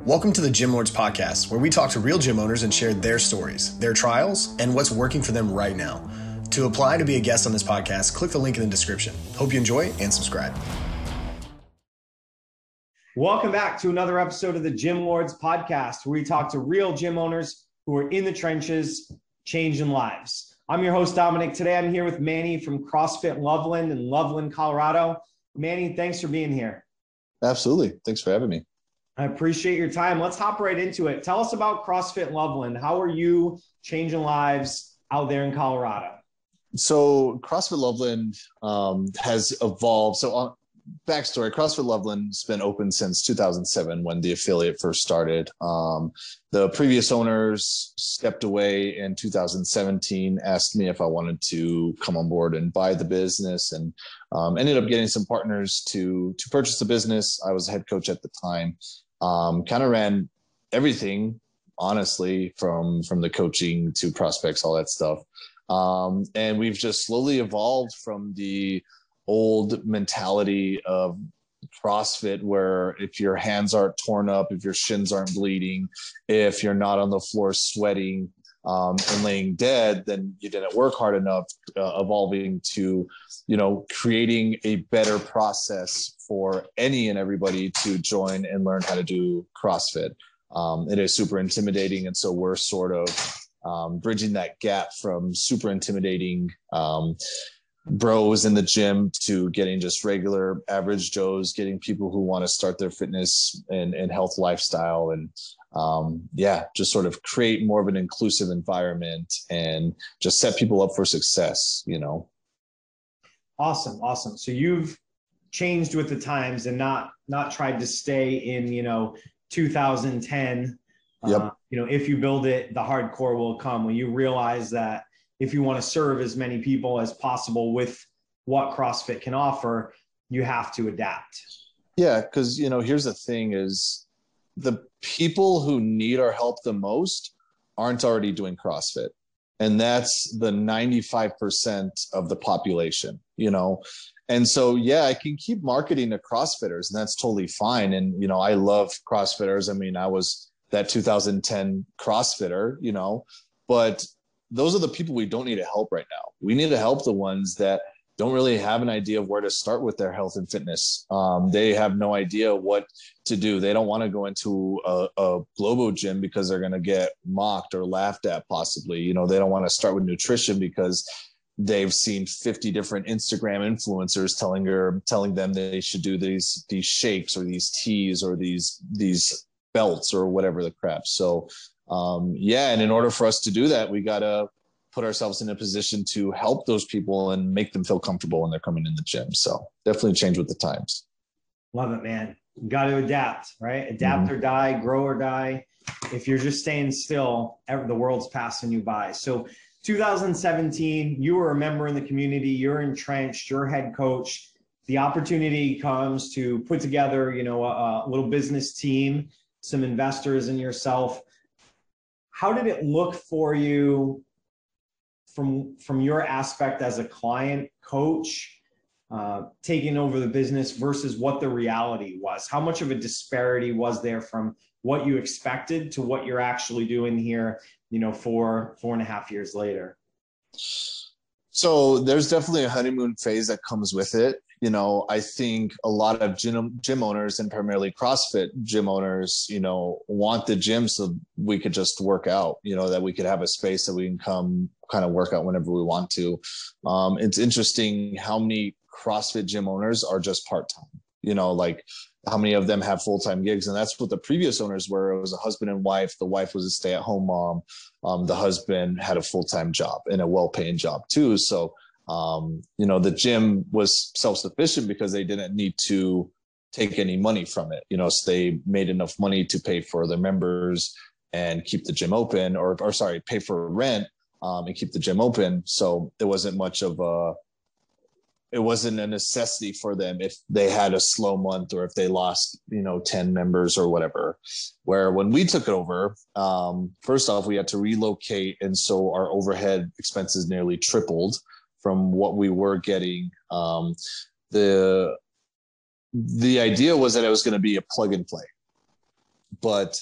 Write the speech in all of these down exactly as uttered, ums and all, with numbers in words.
Welcome to the Gym Lords Podcast, where we talk to real gym owners and share their stories, their trials, and what's working for them right now. To apply to be a guest on this podcast, click the link in the description. Hope you enjoy and subscribe. Welcome back to another episode of the Gym Lords Podcast, where we talk to real gym owners who are in the trenches, changing lives. I'm your host, Dominic. Today, I'm here with Manny from CrossFit Loveland in Loveland, Colorado. Manny, thanks for being here. Absolutely. Thanks for having me. I appreciate your time. Let's hop right into it. Tell us about CrossFit Loveland. How are you changing lives out there in Colorado? So CrossFit Loveland um, has evolved. So on backstory, CrossFit Loveland's been open since two thousand seven when the affiliate first started. Um, the previous owners stepped away in two thousand seventeen, asked me if I wanted to come on board and buy the business, and um, ended up getting some partners to, to purchase the business. I was head coach at the time. Um, kind of ran everything, honestly, from, from the coaching to prospects, all that stuff. Um, and we've just slowly evolved from the old mentality of CrossFit, where if your hands aren't torn up, if your shins aren't bleeding, if you're not on the floor sweating um, and laying dead, then you didn't work hard enough, uh, evolving to, you know, creating a better process for any and everybody to join and learn how to do CrossFit. Um, it is super intimidating. And so we're sort of um, bridging that gap from super intimidating um, bros in the gym to getting just regular average Joes, getting people who want to start their fitness and, and health lifestyle. And um, yeah, just sort of create more of an inclusive environment and just set people up for success, you know? Awesome. Awesome. So you've changed with the times and not, not tried to stay in, you know, two thousand ten. Yep. Uh, you know, if you build it, the hardcore will come. When you realize that if you want to serve as many people as possible with what CrossFit can offer, you have to adapt. Yeah. Cause you know, here's the thing is the people who need our help the most aren't already doing CrossFit. And that's the ninety-five percent of the population, you know? And so, yeah, I can keep marketing to CrossFitters, and that's totally fine. And, you know, I love CrossFitters. I mean, I was that two thousand ten CrossFitter, you know, but those are the people we don't need to help right now. We need to help the ones that don't really have an idea of where to start with their health and fitness. Um, they have no idea what to do. They don't want to go into a, a Globo gym because they're going to get mocked or laughed at possibly. You know, they don't want to start with nutrition because they've seen fifty different Instagram influencers telling her, telling them they should do these, these shakes or these teas or these, these belts or whatever the crap. So um, yeah. And in order for us to do that, we got to put ourselves in a position to help those people and make them feel comfortable when they're coming in the gym. So definitely change with the times. Love it, man. You got to adapt, right? Adapt Mm-hmm. or die, grow or die. If you're just staying still, the world's passing you by. So two thousand seventeen, you were a member in the community, you're entrenched, you're head coach. The opportunity comes to put together, you know, a, a little business team, some investors and yourself. How did it look for you from, from your aspect as a client coach, uh, taking over the business versus what the reality was? How much of a disparity was there from what you expected to what you're actually doing here, you know, four, four and a half years later? So there's definitely a honeymoon phase that comes with it. You know, I think a lot of gym, gym owners and primarily CrossFit gym owners, you know, want the gym so we could just work out, you know, that we could have a space that we can come kind of work out whenever we want to. Um, it's interesting how many CrossFit gym owners are just part-time, you know, like how many of them have full-time gigs. And that's what the previous owners were. It was a husband and wife. The wife was a stay-at-home mom. Um, the husband had a full-time job and a well-paying job too. So, um, you know, the gym was self-sufficient because they didn't need to take any money from it, you know, so they made enough money to pay for their members and keep the gym open, or, or sorry, pay for rent um, and keep the gym open. So it wasn't much of a, it wasn't a necessity for them if they had a slow month or if they lost, you know, ten members or whatever. Where when we took it over, um, first off, we had to relocate. And so our overhead expenses nearly tripled from what we were getting. Um, the, the idea was that it was going to be a plug and play. but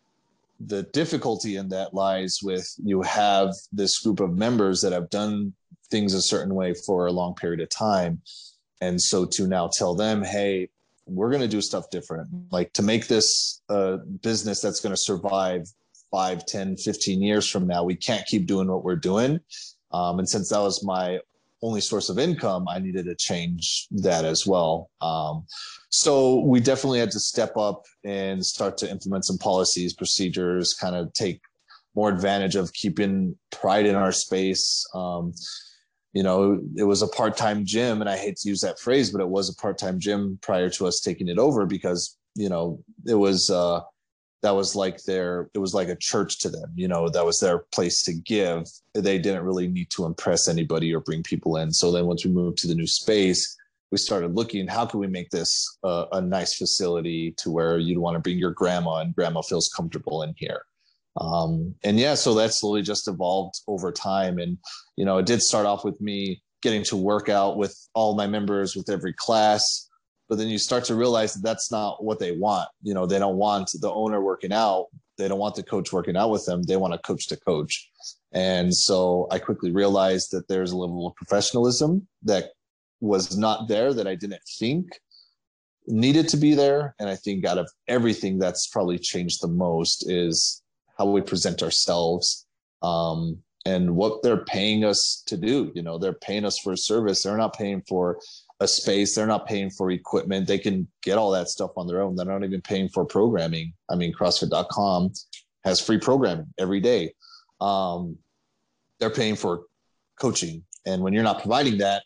the difficulty in that lies with you have this group of members that have done things a certain way for a long period of time. And so to now tell them, hey, we're going to do stuff different, like to make this a business that's going to survive five, ten, fifteen years from now, we can't keep doing what we're doing. Um, and since that was my only source of income, I needed to change that as well. Um, so we definitely had to step up and start to implement some policies, procedures, kind of take more advantage of keeping pride in our space. Um, you know, it was a part-time gym, and I hate to use that phrase, but it was a part-time gym prior to us taking it over because, you know, it was, uh, that was like their, it was like a church to them, you know, that was their place to give. They didn't really need to impress anybody or bring people in. So then once we moved to the new space, we started looking, how can we make this uh, a nice facility to where you'd want to bring your grandma and grandma feels comfortable in here. Um, and yeah, so that slowly just evolved over time. And, you know, it did start off with me getting to work out with all my members with every class. But then you start to realize that that's not what they want. You know, they don't want the owner working out. They don't want the coach working out with them. They want a coach to coach. And so I quickly realized that there's a level of professionalism that was not there that I didn't think needed to be there. And I think out of everything that's probably changed the most is how we present ourselves, um, and what they're paying us to do. You know, they're paying us for a service. They're not paying for a space. They're not paying for equipment. They can get all that stuff on their own. They're not even paying for programming. I mean, CrossFit dot com has free programming every day. Um, they're paying for coaching. And when you're not providing that,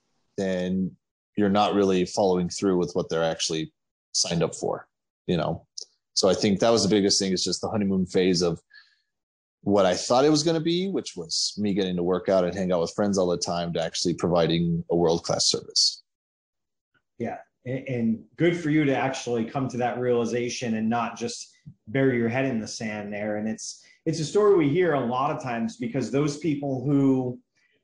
then you're not really following through with what they're actually signed up for, you know? So I think that was the biggest thing, is just the honeymoon phase of what I thought it was going to be, which was me getting to work out and hang out with friends all the time, to actually providing a world-class service. Yeah. And good for you to actually come to that realization and not just bury your head in the sand there. And it's, it's a story we hear a lot of times, because those people who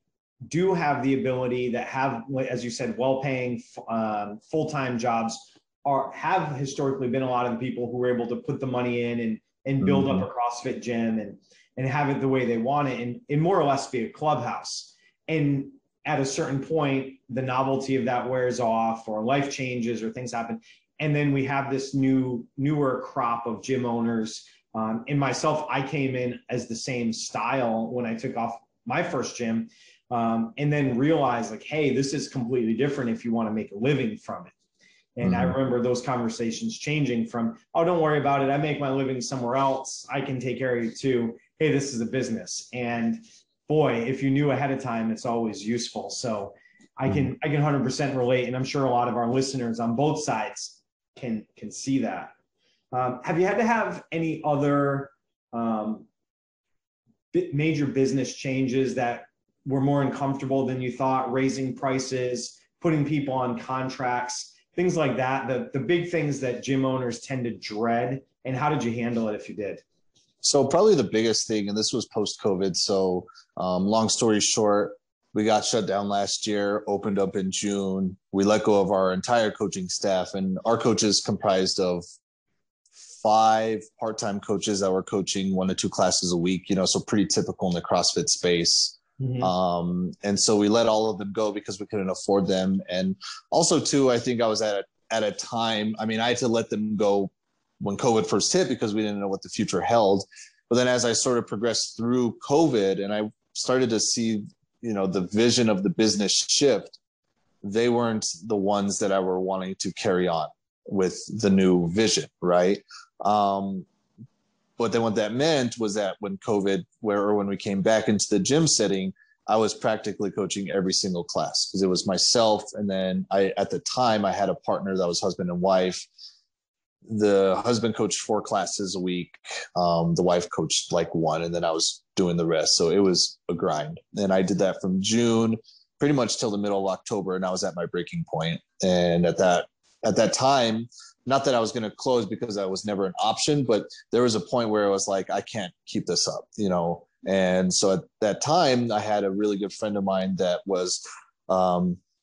do have the ability, that have, as you said, well-paying um, full-time jobs, are have historically been a lot of the people who were able to put the money in and, and build mm-hmm. up a CrossFit gym and, and have it the way they want it, and, and more or less be a clubhouse. And at a certain point, the novelty of that wears off, or life changes, or things happen. And then we have this new, newer crop of gym owners. Um, and myself, I came in as the same style when I took off my first gym, um, and then realized, like, hey, this is completely different if you want to make a living from it. And mm-hmm. I remember those conversations changing from, oh, don't worry about it, I make my living somewhere else, I can take care of you, to, hey, this is a business. And boy, if you knew ahead of time, it's always useful. So I can, I can one hundred percent relate. And I'm sure a lot of our listeners on both sides can, can see that. Um, have you had to have any other um, major business changes that were more uncomfortable than you thought, raising prices, putting people on contracts, things like that, the, the big things that gym owners tend to dread? And how did you handle it if you did? So probably the biggest thing, and this was post-COVID, so um, long story short, we got shut down last year, opened up in June. We let go of our entire coaching staff, and our coaches comprised of five part-time coaches that were coaching one to two classes a week, you know, so pretty typical in the CrossFit space. Mm-hmm. Um, and so we let all of them go because we couldn't afford them. And also too, I think I was at a, at a time, I mean, I had to let them go when COVID first hit because we didn't know what the future held. But then as I sort of progressed through COVID and I started to see, you know, the vision of the business shift, they weren't the ones that I were wanting to carry on with the new vision. Right. Um, But then what that meant was that when COVID, where or when we came back into the gym setting, I was practically coaching every single class, because it was myself. And then I, at the time, I had a partner that was husband and wife. The husband coached four classes a week. Um, the wife coached like one, and then I was doing the rest. So it was a grind. And I did that from June pretty much till the middle of October, and I was at my breaking point. And at that, at that time, not that I was going to close because that was never an option, but there was a point where it was like, I can't keep this up, you know? And so at that time I had a really good friend of mine that was um,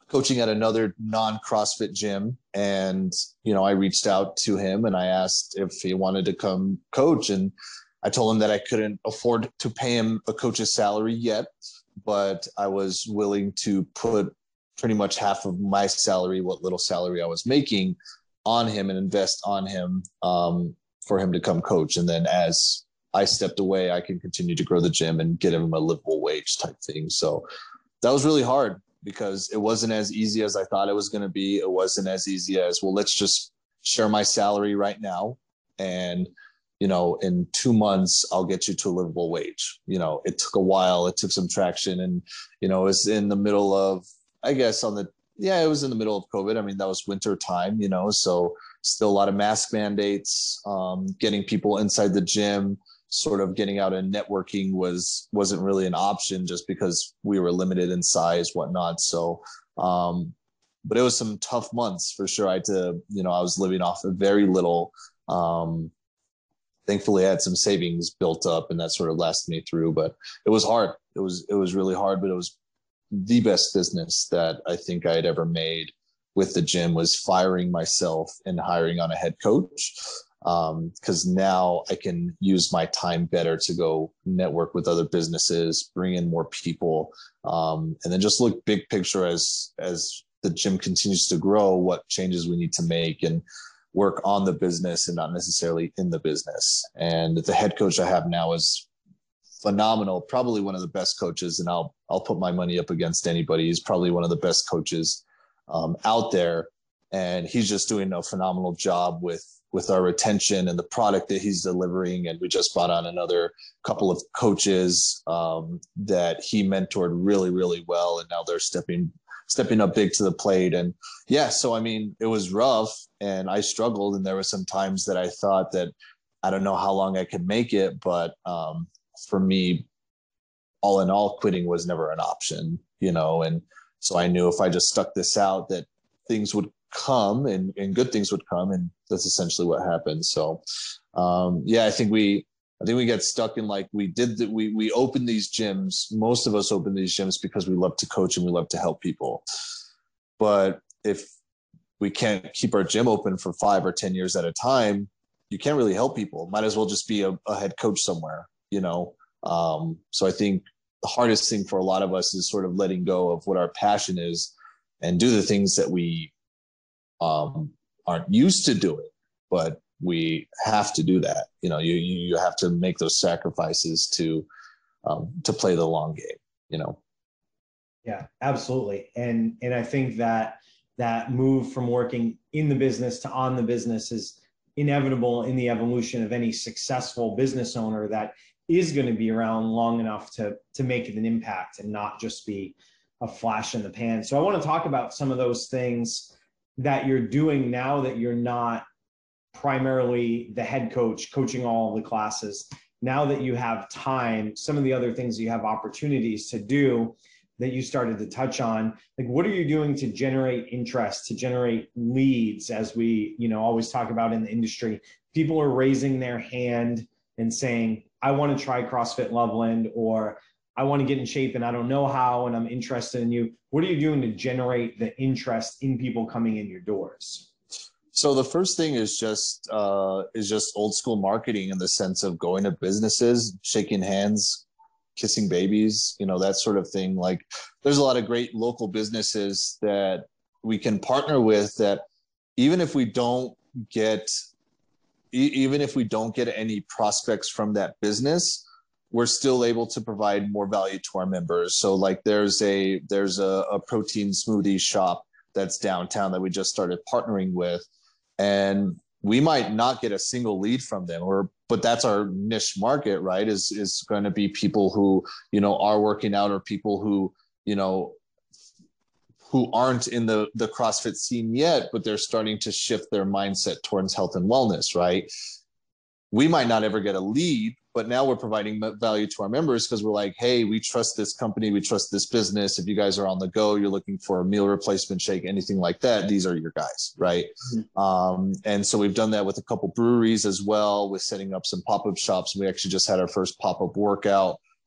coaching at another non-CrossFit gym. And, you know, I reached out to him and I asked if he wanted to come coach. And I told him that I couldn't afford to pay him a coach's salary yet, but I was willing to put pretty much half of my salary, what little salary I was making, on him and invest on him um, for him to come coach. And then as I stepped away, I can continue to grow the gym and get him a livable wage type thing. So that was really hard because it wasn't as easy as I thought it was going to be. It wasn't as easy as, well, let's just share my salary right now. And, you know, in two months, I'll get you to a livable wage. You know, it took a while. It took some traction. And, you know, it was in the middle of, I guess on the, yeah, it was in the middle of COVID. I mean, that was winter time, you know, so still a lot of mask mandates, um, getting people inside the gym, sort of getting out and networking was, wasn't really an option just because we were limited in size, whatnot. So, um, but it was some tough months for sure. I had to, you know, I was living off of very little. Um, thankfully I had some savings built up and that sort of lasted me through, but it was hard. It was, it was really hard, but it was the best business that I think I had ever made with the gym, was firing myself and hiring on a head coach. Um, cause now I can use my time better to go network with other businesses, bring in more people, um, and then just look big picture as, as the gym continues to grow, what changes we need to make and work on the business and not necessarily in the business. And the head coach I have now is phenomenal, probably one of the best coaches, and I'll I'll put my money up against anybody. He's probably one of the best coaches um, out there, and he's just doing a phenomenal job with with our retention and the product that he's delivering. And we just brought on another couple of coaches um, that he mentored really, really well, and now they're stepping stepping up big to the plate. And yeah, so I mean, it was rough, and I struggled, and there were some times that I thought that I don't know how long I could make it, but um, for me, all in all, quitting was never an option, you know? And so I knew if I just stuck this out, that things would come and, and good things would come. And that's essentially what happened. So, um, yeah, I think we, I think we get stuck in like, we did that. We, we opened these gyms. Most of us opened these gyms because we love to coach and we love to help people. But if we can't keep our gym open for five or ten years at a time, you can't really help people. Might as well just be a, a head coach somewhere, you know? Um, so I think the hardest thing for a lot of us is sort of letting go of what our passion is and do the things that we um, aren't used to doing, but we have to do that. You know, you, you have to make those sacrifices to, um, to play the long game, you know? Yeah, absolutely. And, and I think that that move from working in the business to on the business is inevitable in the evolution of any successful business owner that is going to be around long enough to, to make an impact and not just be a flash in the pan. So I want to talk about some of those things that you're doing now that you're not primarily the head coach coaching all the classes. Now that you have time, some of the other things you have opportunities to do that you started to touch on, like what are you doing to generate interest, to generate leads? As we, you know, always talk about in the industry, people are raising their hand and saying, I want to try CrossFit Loveland, or I want to get in shape and I don't know how, and I'm interested in you. What are you doing to generate the interest in people coming in your doors? So the first thing is just uh, is just old school marketing, in the sense of going to businesses, shaking hands, kissing babies, you know, that sort of thing. Like there's a lot of great local businesses that we can partner with that even if we don't get, e- even if we don't get any prospects from that business, we're still able to provide more value to our members. So like there's a, there's a, a protein smoothie shop that's downtown that we just started partnering with. And we might not get a single lead from them, or, but that's our niche market, right? Is, is going to be people who, you know, are working out, or people who, you know, who aren't in the, the CrossFit scene yet, but they're starting to shift their mindset towards health and wellness, right? We might not ever get a lead, but now we're providing value to our members because we're like, hey, we trust this company. We trust this business. If you guys are on the go, you're looking for a meal replacement shake, anything like that, these are your guys, right? Mm-hmm. Um, and so we've done that with a couple breweries as well, with setting up some pop-up shops. We actually just had our first pop-up workout,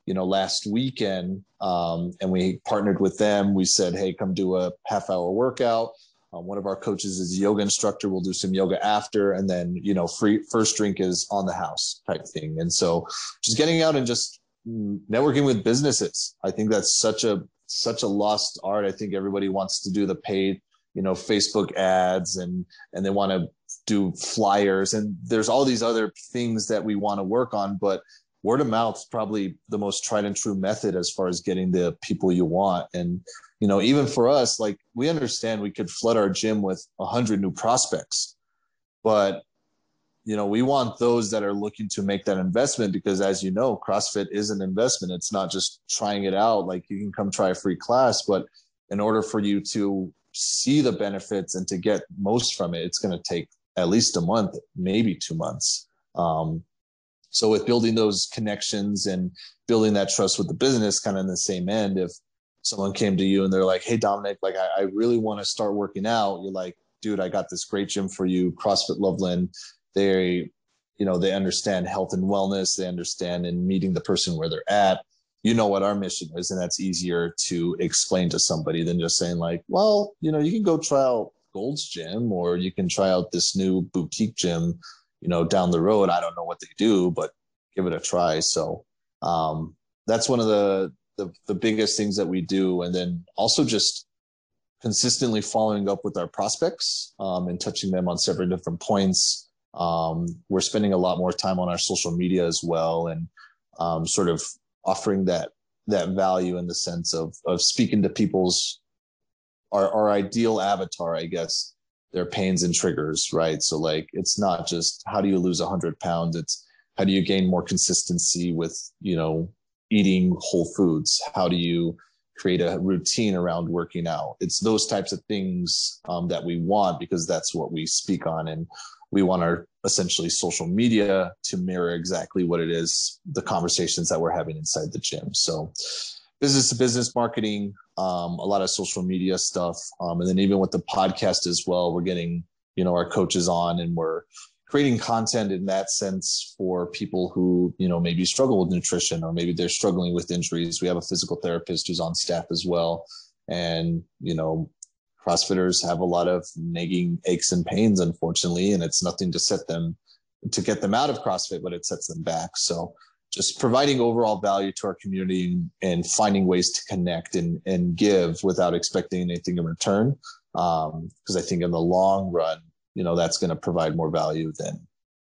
you know, last weekend, um, and we partnered with them. We said, hey, come do a half hour workout. Um, one of our coaches is a yoga instructor. We'll do some yoga after, and then, you know, free first drink is on the house type thing. And so just getting out and just networking with businesses. I think that's such a, such a lost art. I think everybody wants to do the paid, you know, Facebook ads, and, and they want to do flyers, and there's all these other things that we want to work on, but word of mouth is probably the most tried and true method as far as getting the people you want. And, you know, even for us, like, we understand we could flood our gym with a hundred new prospects, but, you know, we want those that are looking to make that investment, because, as you know, CrossFit is an investment. It's not just trying it out. Like, you can come try a free class, but in order for you to see the benefits and to get most from it, it's going to take at least a month, maybe two months. Um, so with building those connections and building that trust with the business, kind of in the same end, if someone came to you and they're like, hey, Dominic, like, I, I really want to start working out. You're like, dude, I got this great gym for you, CrossFit Loveland. They, you know, they understand health and wellness. They understand in meeting the person where they're at. You know what our mission is, and that's easier to explain to somebody than just saying like, well, you know, you can go try out Gold's Gym, or you can try out this new boutique gym, you know, down the road. I don't know what they do, but give it a try. So um, that's one of the, the the biggest things that we do. And then also just consistently following up with our prospects um, and touching them on several different points. Um, we're spending a lot more time on our social media as well, and um, sort of offering that that value in the sense of of speaking to people's our, our ideal avatar, I guess, their pains and triggers, right? So like, it's not just how do you lose a hundred pounds, it's how do you gain more consistency with, you know, eating whole foods? How do you create a routine around working out? It's those types of things um, that we want, because that's what we speak on. And we want our essentially social media to mirror exactly what it is, the conversations that we're having inside the gym. So business to business marketing, um, a lot of social media stuff. Um, and then even with the podcast as well, we're getting, you know, our coaches on, and we're creating content in that sense for people who, you know, maybe struggle with nutrition, or maybe they're struggling with injuries. We have a physical therapist who's on staff as well. And, you know, CrossFitters have a lot of nagging aches and pains, unfortunately, and it's nothing to set them to get them out of CrossFit, but it sets them back. So just providing overall value to our community, and, and finding ways to connect and, and give without expecting anything in return. Um, because I think in the long run, you know, that's going to provide more value than,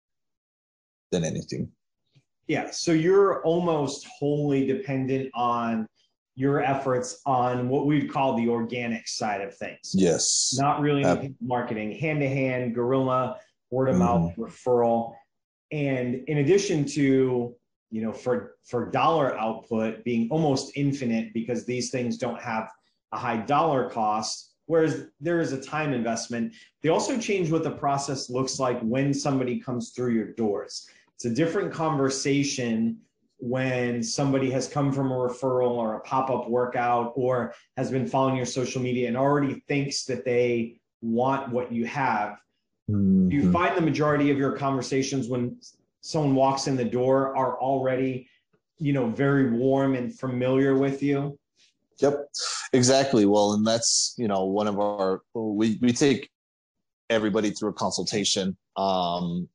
than anything. Yeah. So you're almost wholly dependent on your efforts on what we'd call the organic side of things. Yes. Not really Uh, marketing, hand-to-hand, guerrilla, word-of-mouth, mm-hmm. referral. And in addition to, you know, for, for dollar output being almost infinite, because these things don't have a high dollar cost, whereas there is a time investment, they also change what the process looks like when somebody comes through your doors. It's a different conversation when somebody has come from a referral or a pop-up workout, or has been following your social media and already thinks that they want what you have. Mm-hmm. You find the majority of your conversations when someone walks in the door are already, you know, very warm and familiar with you. Yep, exactly. Well, and that's, you know, one of our, we, we take everybody through a consultation um,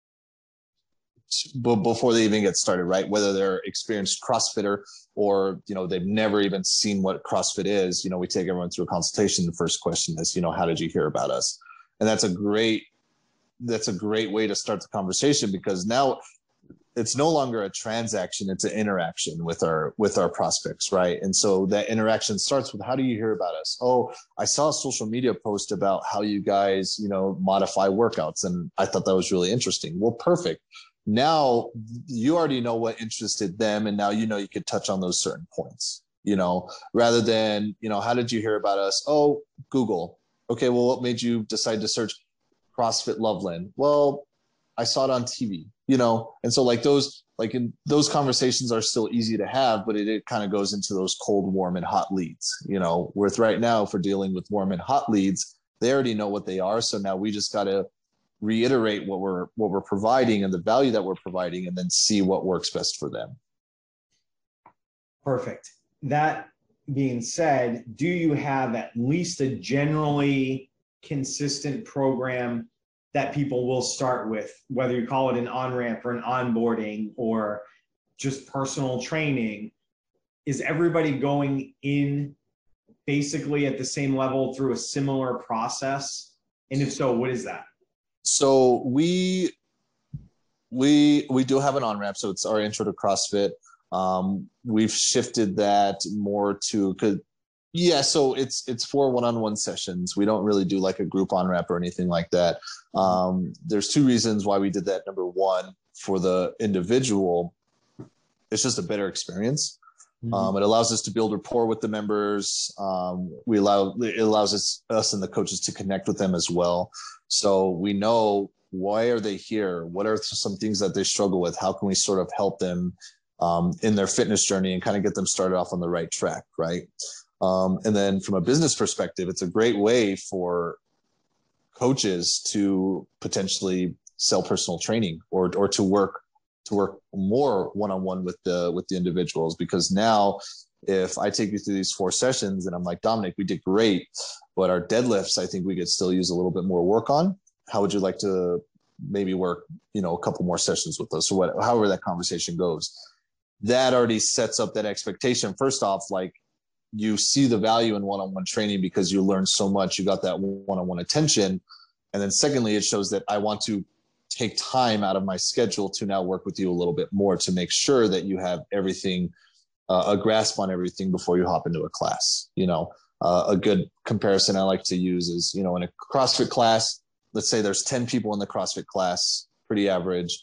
b- before they even get started, right? Whether they're experienced CrossFitter or, you know, they've never even seen what CrossFit is, you know, we take everyone through a consultation. The first question is, you know, how did you hear about us? And that's a great, that's a great way to start the conversation, because now it's no longer a transaction, it's an interaction with our with our prospects, right? And so that interaction starts with, how do you hear about us? Oh, I saw a social media post about how you guys, you know, modify workouts, and I thought that was really interesting. Well, perfect. Now you already know what interested them, and now you know you could touch on those certain points, you know, rather than, you know, how did you hear about us? Oh, Google. Okay, well, what made you decide to search CrossFit Loveland? Well, I saw it on T V, you know? And so like those, like in those conversations are still easy to have, but it, it kind of goes into those cold, warm, and hot leads, you know, with right now, if we're dealing with warm and hot leads, they already know what they are. So now we just got to reiterate what we're, what we're providing and the value that we're providing, and then see what works best for them. Perfect. That being said, do you have at least a generally consistent program that people will start with, whether you call it an on-ramp or an onboarding or just personal training? Is everybody going in basically at the same level through a similar process? And if so, what is that? So we we we do have an on-ramp, so it's our intro to CrossFit. Um, we've shifted that more to, cause yeah, so it's, it's for one-on-one sessions. We don't really do like a group on-ramp or anything like that. Um, there's two reasons why we did that. Number one, for the individual, it's just a better experience. Mm-hmm. Um, it allows us to build rapport with the members. Um, we allow, it allows us, us and the coaches to connect with them as well. So we know, why are they here? What are some things that they struggle with? How can we sort of help them Um, in their fitness journey and kind of get them started off on the right track, right? Um, and then from a business perspective, it's a great way for coaches to potentially sell personal training or or to work to work more one-on-one with the with the individuals. Because now, if I take you through these four sessions and I'm like, Dominic, we did great, but our deadlifts, I think we could still use a little bit more work on. How would you like to maybe work, you know, a couple more sessions with us, or what? However that conversation goes. That already sets up that expectation. First off, like, you see the value in one-on-one training because you learn so much, you got that one-on-one attention. And then secondly, it shows that I want to take time out of my schedule to now work with you a little bit more to make sure that you have everything, uh, a grasp on everything before you hop into a class. You know, uh, a good comparison I like to use is, you know, in a CrossFit class, let's say there's ten people in the CrossFit class, pretty average.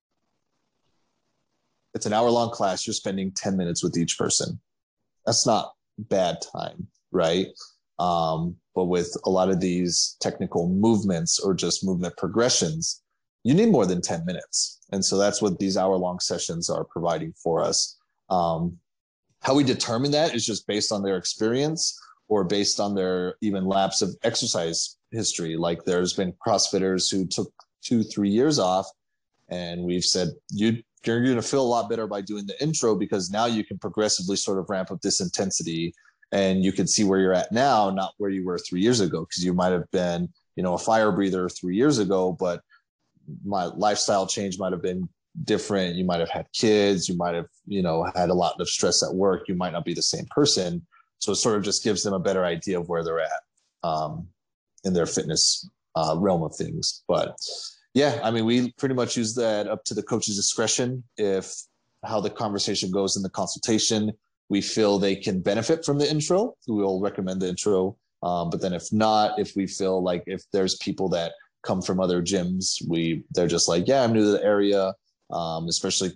It's an hour-long class. You're spending ten minutes with each person. That's not bad time, right? Um, but with a lot of these technical movements or just movement progressions, you need more than ten minutes. And so that's what these hour-long sessions are providing for us. Um, how we determine that is just based on their experience or based on their even lapse of exercise history. Like, there's been CrossFitters who took two, three years off, and we've said, you you're going to feel a lot better by doing the intro, because now you can progressively sort of ramp up this intensity and you can see where you're at now, not where you were three years ago. Because you might have been, you know, a fire breather three years ago, but my lifestyle change might have been different. You might have had kids. You might have, you know, had a lot of stress at work. You might not be the same person. So it sort of just gives them a better idea of where they're at um, in their fitness uh, realm of things. But yeah, I mean, we pretty much use that up to the coach's discretion. If how the conversation goes in the consultation, we feel they can benefit from the intro, we'll recommend the intro. Um, but then if not, if we feel like if there's people that come from other gyms, we they're just like, yeah, I'm new to the area, um, especially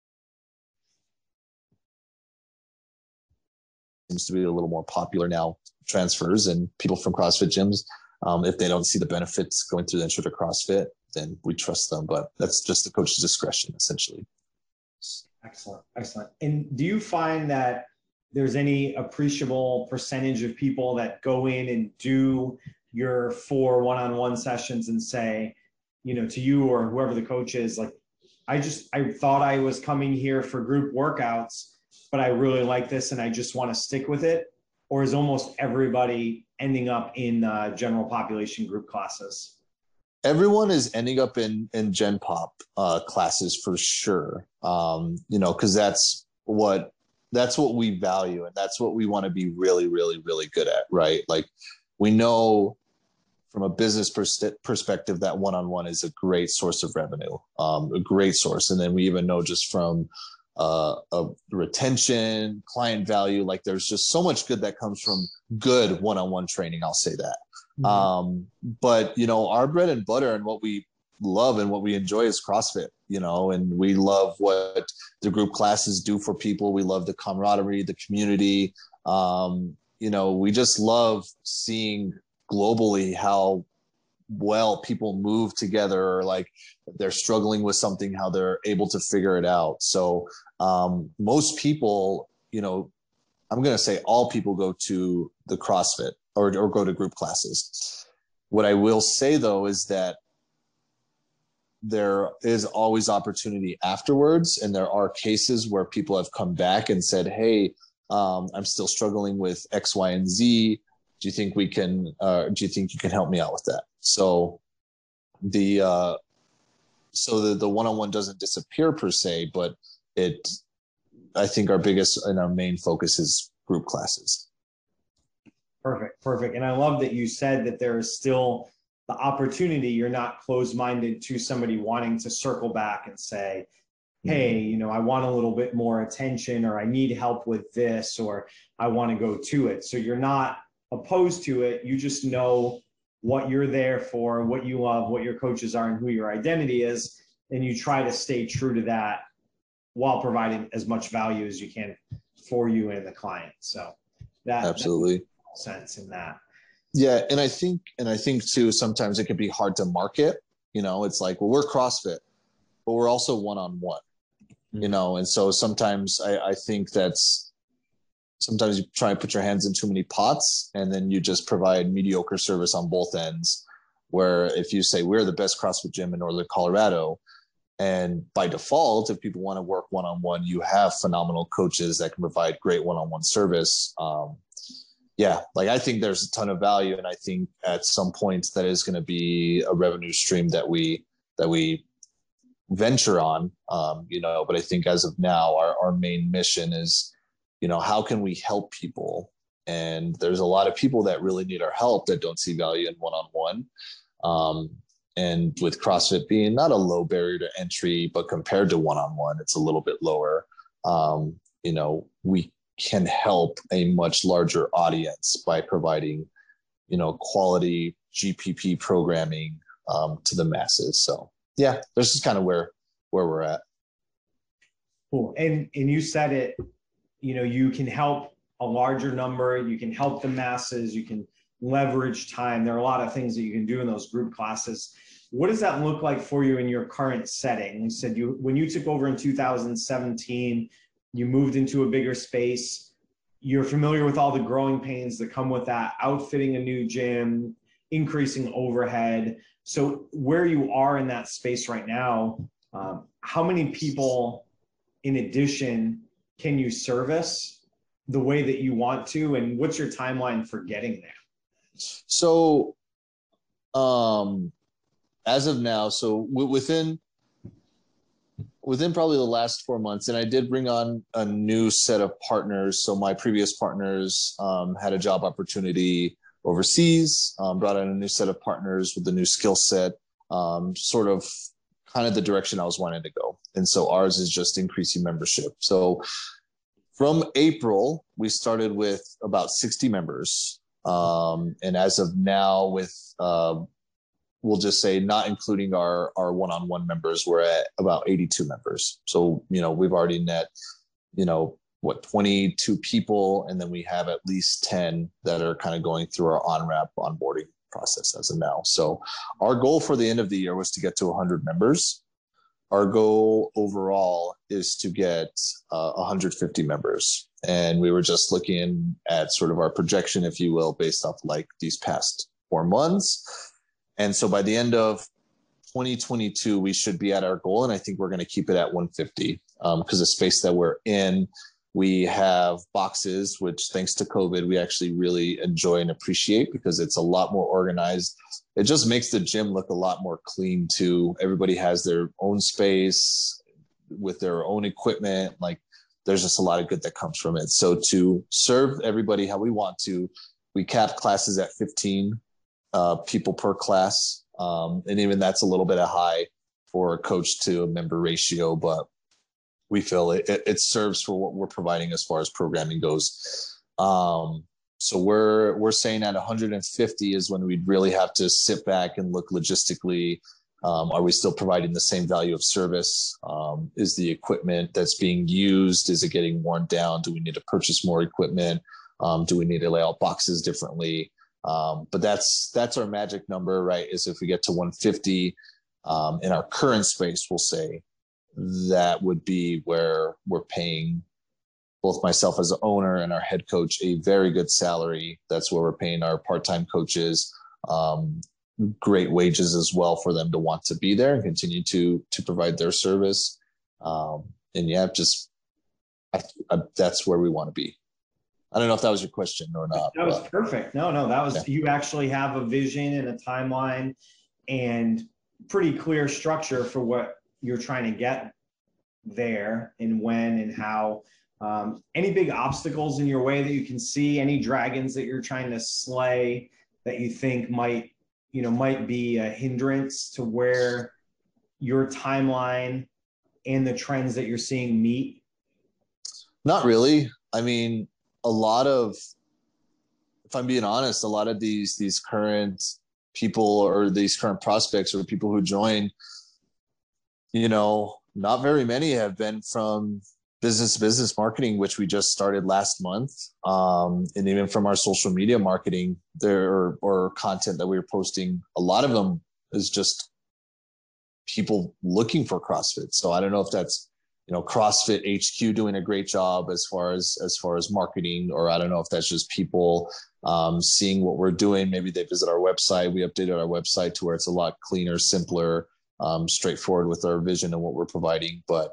seems to be a little more popular now, transfers and people from CrossFit gyms. Um, if they don't see the benefits going through the intro to CrossFit, then we trust them. But that's just the coach's discretion, essentially. Excellent. Excellent. And do you find that there's any appreciable percentage of people that go in and do your four one-on-one sessions and say, you know, to you or whoever the coach is, like, I just, I thought I was coming here for group workouts, but I really like this and I just want to stick with it? Or is almost everybody ending up in uh, general population group classes? Everyone is ending up in in Gen Pop uh, classes for sure. Um, you know, because that's what that's what we value, and that's what we want to be really, really, really good at, right? Like, we know from a business pers- perspective that one-on-one is a great source of revenue, um, a great source, and then we even know just from uh, a retention, client value, like there's just so much good that comes from good one-on-one training. I'll say that. Mm-hmm. Um, but you know, our bread and butter and what we love and what we enjoy is CrossFit, you know, and we love what the group classes do for people. We love the camaraderie, the community. Um, you know, we just love seeing globally how well people move together, or like they're struggling with something, how they're able to figure it out. So um, most people, you know, I'm going to say all people go to the CrossFit or, or go to group classes. What I will say though is that there is always opportunity afterwards. And there are cases where people have come back and said, hey, um, I'm still struggling with X, Y, and Z. Do you think we can, uh, do you think you can help me out with that? So the, uh, so the, the one-on-one doesn't disappear per se, but it, I think our biggest and our main focus is group classes. Perfect. Perfect. And I love that you said that there is still the opportunity. You're not closed-minded to somebody wanting to circle back and say, hey, you know, I want a little bit more attention, or I need help with this, or I want to go to it. So you're not opposed to it. You just know what you're there for, what you love, what your coaches are, and who your identity is. And you try to stay true to that while providing as much value as you can for you and the client. So that absolutely that makes sense in that. Yeah. And I think, and I think too, sometimes it can be hard to market, you know, it's like, well, we're CrossFit, but we're also one-on-one, mm-hmm. you know? And so sometimes I, I think that's, sometimes you try to put your hands in too many pots, and then you just provide mediocre service on both ends, where if you say we're the best CrossFit gym in Northern Colorado, and by default, if people want to work one-on-one, you have phenomenal coaches that can provide great one-on-one service. Um, yeah, like I think there's a ton of value, and I think at some point that is going to be a revenue stream that we that we venture on. Um, you know, but I think as of now, our our main mission is, you know, how can we help people? And there's a lot of people that really need our help that don't see value in one-on-one. Um, and with CrossFit being not a low barrier to entry, but compared to one-on-one, it's a little bit lower. Um, you know, we can help a much larger audience by providing, you know, quality G P P programming um, to the masses. So yeah, this is kind of where, where we're at. Cool. And, and you said it, you know, you can help a larger number, you can help the masses, you can leverage time. There are a lot of things that you can do in those group classes. What does that look like for you in your current setting? You said you, when you took over in two thousand seventeen, you moved into a bigger space. You're familiar with all the growing pains that come with that, outfitting a new gym, increasing overhead. So where you are in that space right now, um, how many people in addition can you service the way that you want to, and what's your timeline for getting there? So um, as of now, so w- within within probably the last four months, and I did bring on a new set of partners. So my previous partners um, had a job opportunity overseas, um, brought in a new set of partners with a new skill set, um, sort of kind of the direction I was wanting to go. And so ours is just increasing membership. So from April, we started with about sixty members. Um, and as of now, with uh, we'll just say not including our our one-on-one members, we're at about eighty-two members. So, you know, we've already net, you know, what, twenty-two people, and then we have at least ten that are kind of going through our on-ramp onboarding process as of now. So our goal for the end of the year was to get to one hundred members. Our goal overall is to get uh, one hundred fifty members. And we were just looking at sort of our projection, if you will, based off like these past four months. And so by the end of twenty twenty-two, we should be at our goal. And I think we're going to keep it at one hundred fifty um, because the space that we're in, we have boxes, which thanks to COVID, we actually really enjoy and appreciate because it's a lot more organized. It just makes the gym look a lot more clean too. Everybody has their own space with their own equipment. Like there's just a lot of good that comes from it. So to serve everybody how we want to, we cap classes at fifteen uh, people per class. Um, and even that's a little bit of high for a coach to member ratio, but we feel it, it, it serves for what we're providing as far as programming goes. Um, so we're, we're saying at one hundred fifty is when we'd really have to sit back and look logistically. Um, are we still providing the same value of service? Um, is the equipment that's being used, is it getting worn down? Do we need to purchase more equipment? Um, do we need to lay out boxes differently? Um, but that's, that's our magic number, right? Is if we get to one hundred fifty um, in our current space, we'll say that would be where we're paying both myself as an owner and our head coach a very good salary. That's where we're paying our part-time coaches. Um, great wages as well for them to want to be there and continue to to provide their service. Um, and yeah, just I, I, that's where we want to be. I don't know if that was your question or not. That was but, perfect. No, no, that was, yeah. You actually have a vision and a timeline and pretty clear structure for what you're trying to get there and when and how. Um, any big obstacles in your way that you can see, any dragons that you're trying to slay that you think might, you know, might be a hindrance to where your timeline and the trends that you're seeing meet? Not really. I mean, a lot of, if I'm being honest, a lot of these, these current people or these current prospects or people who join, you know, not very many have been from business to business marketing, which we just started last month. Um, and even from our social media marketing there or, or content that we were posting, a lot of them is just people looking for CrossFit. So I don't know if that's, you know, CrossFit H Q doing a great job as far as, as far as marketing, or I don't know if that's just people um, seeing what we're doing. Maybe they visit our website. We updated our website to where it's a lot cleaner, simpler, um, straightforward with our vision and what we're providing. But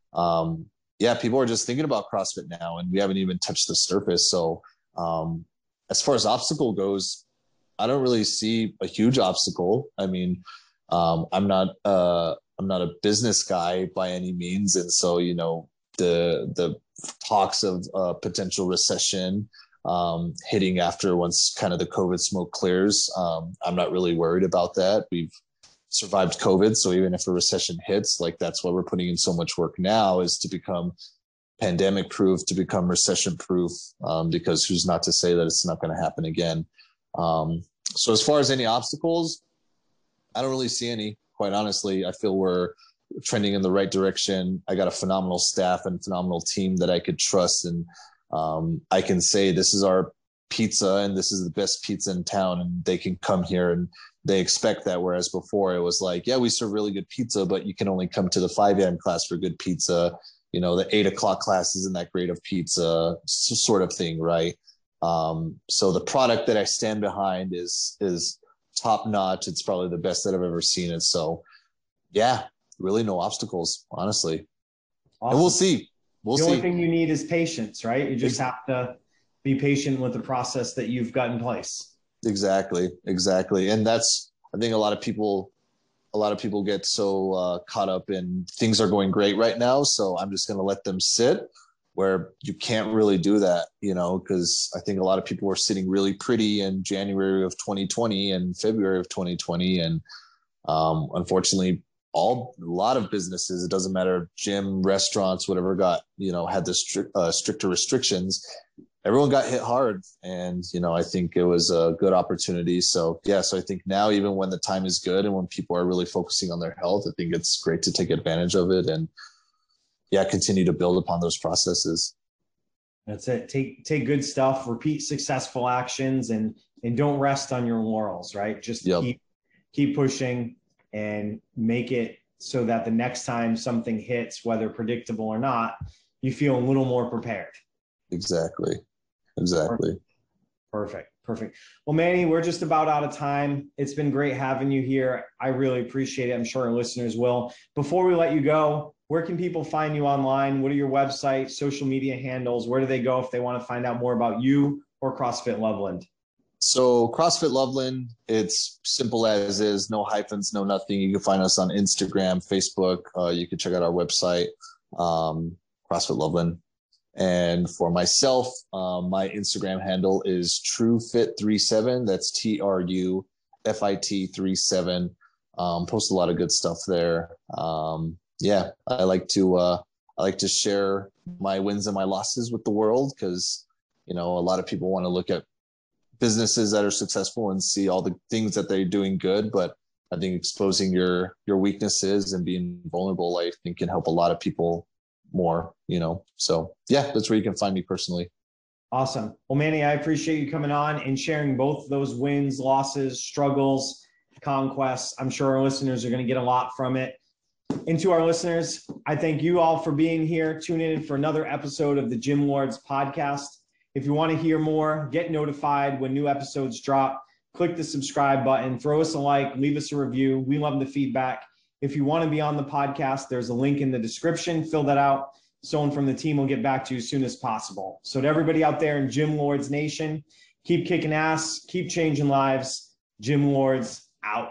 um, yeah, people are just thinking about CrossFit now, and we haven't even touched the surface. So um, as far as obstacle goes, I don't really see a huge obstacle. I mean, um, I'm not uh, I'm not a business guy by any means, and so you know the the talks of uh, potential recession um, hitting after once kind of the COVID smoke clears. Um, I'm not really worried about that. We've survived COVID. So even if a recession hits, like that's why we're putting in so much work now, is to become pandemic proof, to become recession proof, um, because who's not to say that it's not going to happen again. Um, so as far as any obstacles, I don't really see any, quite honestly. I feel we're trending in the right direction. I got a phenomenal staff and phenomenal team that I could trust. And um, I can say, this is our pizza and this is the best pizza in town, and they can come here and they expect that. Whereas before it was like, yeah, we serve really good pizza, but you can only come to the five a.m. class for good pizza. You know, the eight o'clock class isn't that great of pizza, sort of thing. Right. Um, so the product that I stand behind is, is top notch. It's probably the best that I've ever seen it. So yeah, really no obstacles, honestly. Awesome. And we'll see. We'll the see. only thing you need is patience, right? You just have to be patient with the process that you've got in place. Exactly. Exactly. And that's, I think a lot of people, a lot of people get so uh, caught up in things are going great right now. So I'm just going to let them sit, where you can't really do that, you know, because I think a lot of people were sitting really pretty in January of twenty twenty and February of twenty twenty. And um, unfortunately, all a lot of businesses, it doesn't matter, gym, restaurants, whatever, got, you know, had the stri- uh, stricter restrictions. Everyone got hit hard. And, you know, I think it was a good opportunity. So, yeah, so I think now, even when the time is good and when people are really focusing on their health, I think it's great to take advantage of it and, yeah, continue to build upon those processes. That's it. Take, take good stuff, repeat successful actions, and, and don't rest on your laurels, right? Just yep. keep, keep pushing and make it so that the next time something hits, whether predictable or not, you feel a little more prepared. Exactly. Exactly. Perfect. Perfect. Well, Manny, we're just about out of time. It's been great having you here. I really appreciate it. I'm sure our listeners will. Before we let you go, where can people find you online? What are your website, social media handles? Where do they go if they want to find out more about you or CrossFit Loveland? So CrossFit Loveland, it's simple as is, no hyphens, no nothing. You can find us on Instagram, Facebook. Uh, you can check out our website, um, CrossFit Loveland. And for myself, um, my Instagram handle is TrueFit thirty-seven. That's T R U F I T thirty-seven. Um, post a lot of good stuff there. Um, yeah, I like to uh, I like to share my wins and my losses with the world, because, you know, a lot of people want to look at businesses that are successful and see all the things that they're doing good. But I think exposing your your weaknesses and being vulnerable, I think, can help a lot of people more, you know. So yeah, that's where you can find me personally. Awesome. Well, Manny, I appreciate you coming on and sharing both those wins, losses, struggles, conquests. I'm sure our listeners are going to get a lot from it. And to our listeners, I thank you all for being here. Tune in for another episode of the Gym Lords podcast. If you want to hear more, get notified when new episodes drop, click the subscribe button, throw us a like, leave us a review. We love the feedback. If you want to be on the podcast, there's a link in the description. Fill that out. Someone from the team will get back to you as soon as possible. So to everybody out there in Gym Lords Nation, keep kicking ass, keep changing lives. Gym Lords out.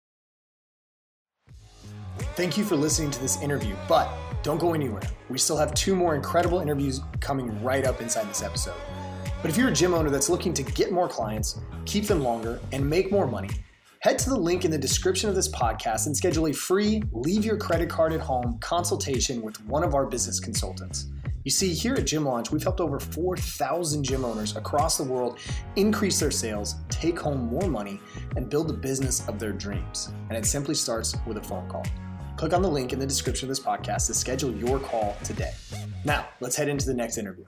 Thank you for listening to this interview, but don't go anywhere. We still have two more incredible interviews coming right up inside this episode. But if you're a gym owner that's looking to get more clients, keep them longer, and make more money, head to the link in the description of this podcast and schedule a free leave your credit card at home consultation with one of our business consultants. You see, here at Gym Launch, we've helped over four thousand gym owners across the world increase their sales, take home more money, and build the business of their dreams. And it simply starts with a phone call. Click on the link in the description of this podcast to schedule your call today. Now, let's head into the next interview.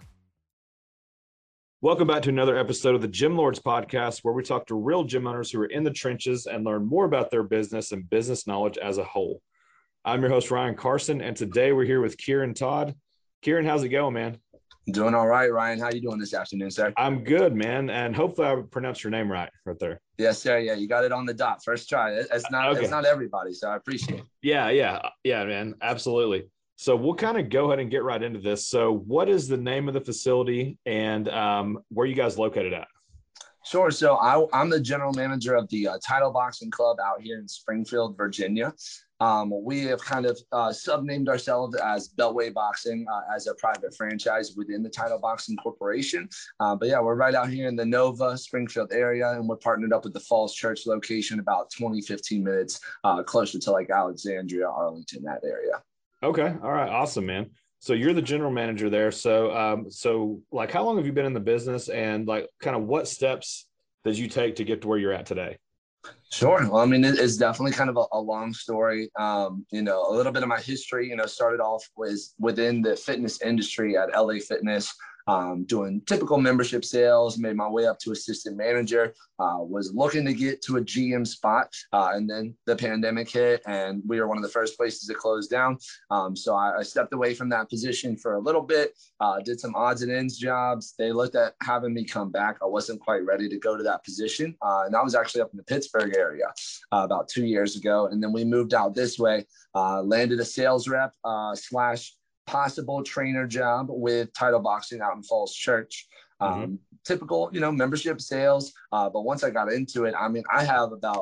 Welcome back to another episode of the Gym Lords podcast, where we talk to real gym owners who are in the trenches and learn more about their business and business knowledge as a whole. I'm your host, Ryan Carson, and today we're here with Kieran Todd. Kieran, how's it going, man? Doing all right, Ryan. How you doing this afternoon, sir? I'm good, man, and hopefully I pronounced your name right right there. Yes, sir. Yeah, you got it on the dot. First try. It's not okay. It's not everybody, so I appreciate it. Yeah, yeah, yeah, man. Absolutely. So we'll kind of go ahead and get right into this. So what is the name of the facility and um, where are you guys located at? Sure. So I, I'm the general manager of the uh, Title Boxing Club out here in Springfield, Virginia. Um, we have kind of uh, sub-named ourselves as Beltway Boxing uh, as a private franchise within the Title Boxing Corporation. Uh, but yeah, we're right out here in the Nova, Springfield area, and we're partnered up with the Falls Church location about twenty, fifteen minutes uh, closer to like Alexandria, Arlington, that area. Okay. All right. Awesome, man. So you're the general manager there. So, um, so like, how long have you been in the business, and like, kind of what steps did you take to get to where you're at today? Sure. Well, I mean, it's definitely kind of a, a long story. Um, you know, a little bit of my history, you know, started off was within the fitness industry at L A Fitness. Um, doing typical membership sales, made my way up to assistant manager, uh, was looking to get to a G M spot. Uh, and then the pandemic hit and we were one of the first places to close down. Um, so I, I stepped away from that position for a little bit, uh, did some odds and ends jobs. They looked at having me come back. I wasn't quite ready to go to that position. Uh, and I was actually up in the Pittsburgh area uh, about two years ago. And then we moved out this way, uh, landed a sales rep uh, slash possible trainer job with Title Boxing out in Falls Church. Um, mm-hmm. Typical, you know, membership sales. Uh, but once I got into it, I mean, I have about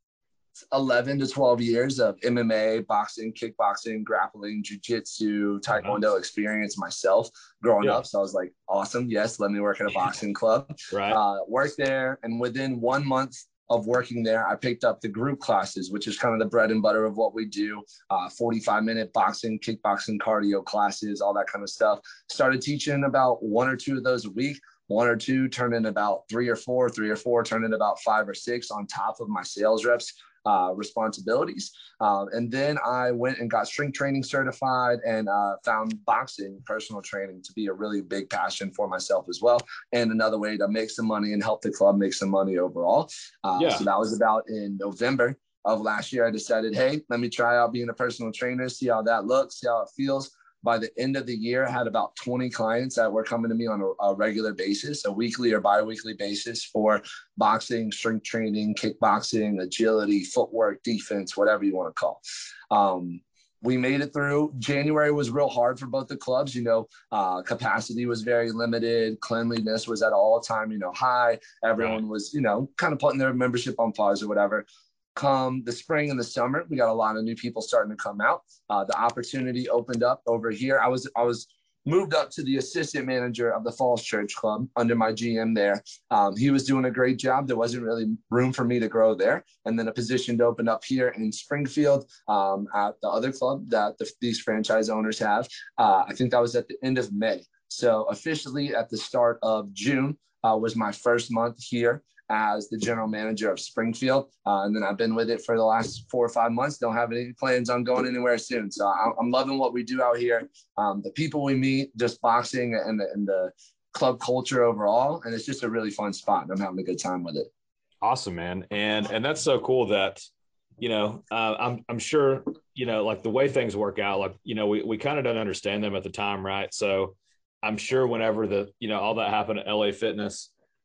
eleven to twelve years of M M A, boxing, kickboxing, grappling, jiu-jitsu, taekwondo experience myself growing yeah. up. So I was like, awesome. Yes, let me work at a boxing club. Right. Uh, worked there. And within one month of working there, I picked up the group classes, which is kind of the bread and butter of what we do. Uh, forty-five minute boxing, kickboxing, cardio classes, all that kind of stuff. Started teaching about one or two of those a week. One or two turned into about three or four, three or four turned into about five or six on top of my sales reps uh, responsibilities. Um, and then I went and got strength training certified and uh, found boxing personal training to be a really big passion for myself as well. And another way to make some money and help the club make some money overall. Uh, yeah. So that was about in November of last year. I decided, hey, let me try out being a personal trainer, see how that looks, see how it feels. By the end of the year, I had about twenty clients that were coming to me on a, a regular basis, a weekly or bi-weekly basis for boxing, strength training, kickboxing, agility, footwork, defense, whatever you want to call. Um, we made it through. January was real hard for both the clubs. You know, uh, capacity was very limited. Cleanliness was at all time, you know, high. Everyone was, you know, kind of putting their membership on pause or whatever. Come the spring and the summer, we got a lot of new people starting to come out. Uh, the opportunity opened up over here. I was I was moved up to the assistant manager of the Falls Church Club under my G M there. Um, he was doing a great job. There wasn't really room for me to grow there. And then a position to open up here in Springfield um, at the other club that the, these franchise owners have. Uh, I think that was at the end of May. So officially at the start of June uh, was my first month here as the general manager of Springfield. Uh, and then I've been with it for the last four or five months. Don't have any plans on going anywhere soon. So I, I'm loving what we do out here. Um, the people we meet, just boxing and the, and the club culture overall. And it's just a really fun spot. And I'm having a good time with it. Awesome, man. And, and that's so cool that, you know, uh, I'm, I'm sure, you know, like the way things work out, like, you know, we, we kind of don't understand them at the time. Right. So I'm sure whenever the, you know, all that happened at L A Fitness,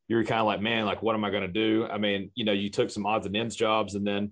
you're kind of like, man, like, what am I going to do? I mean, you know, you took some odds and ends jobs and then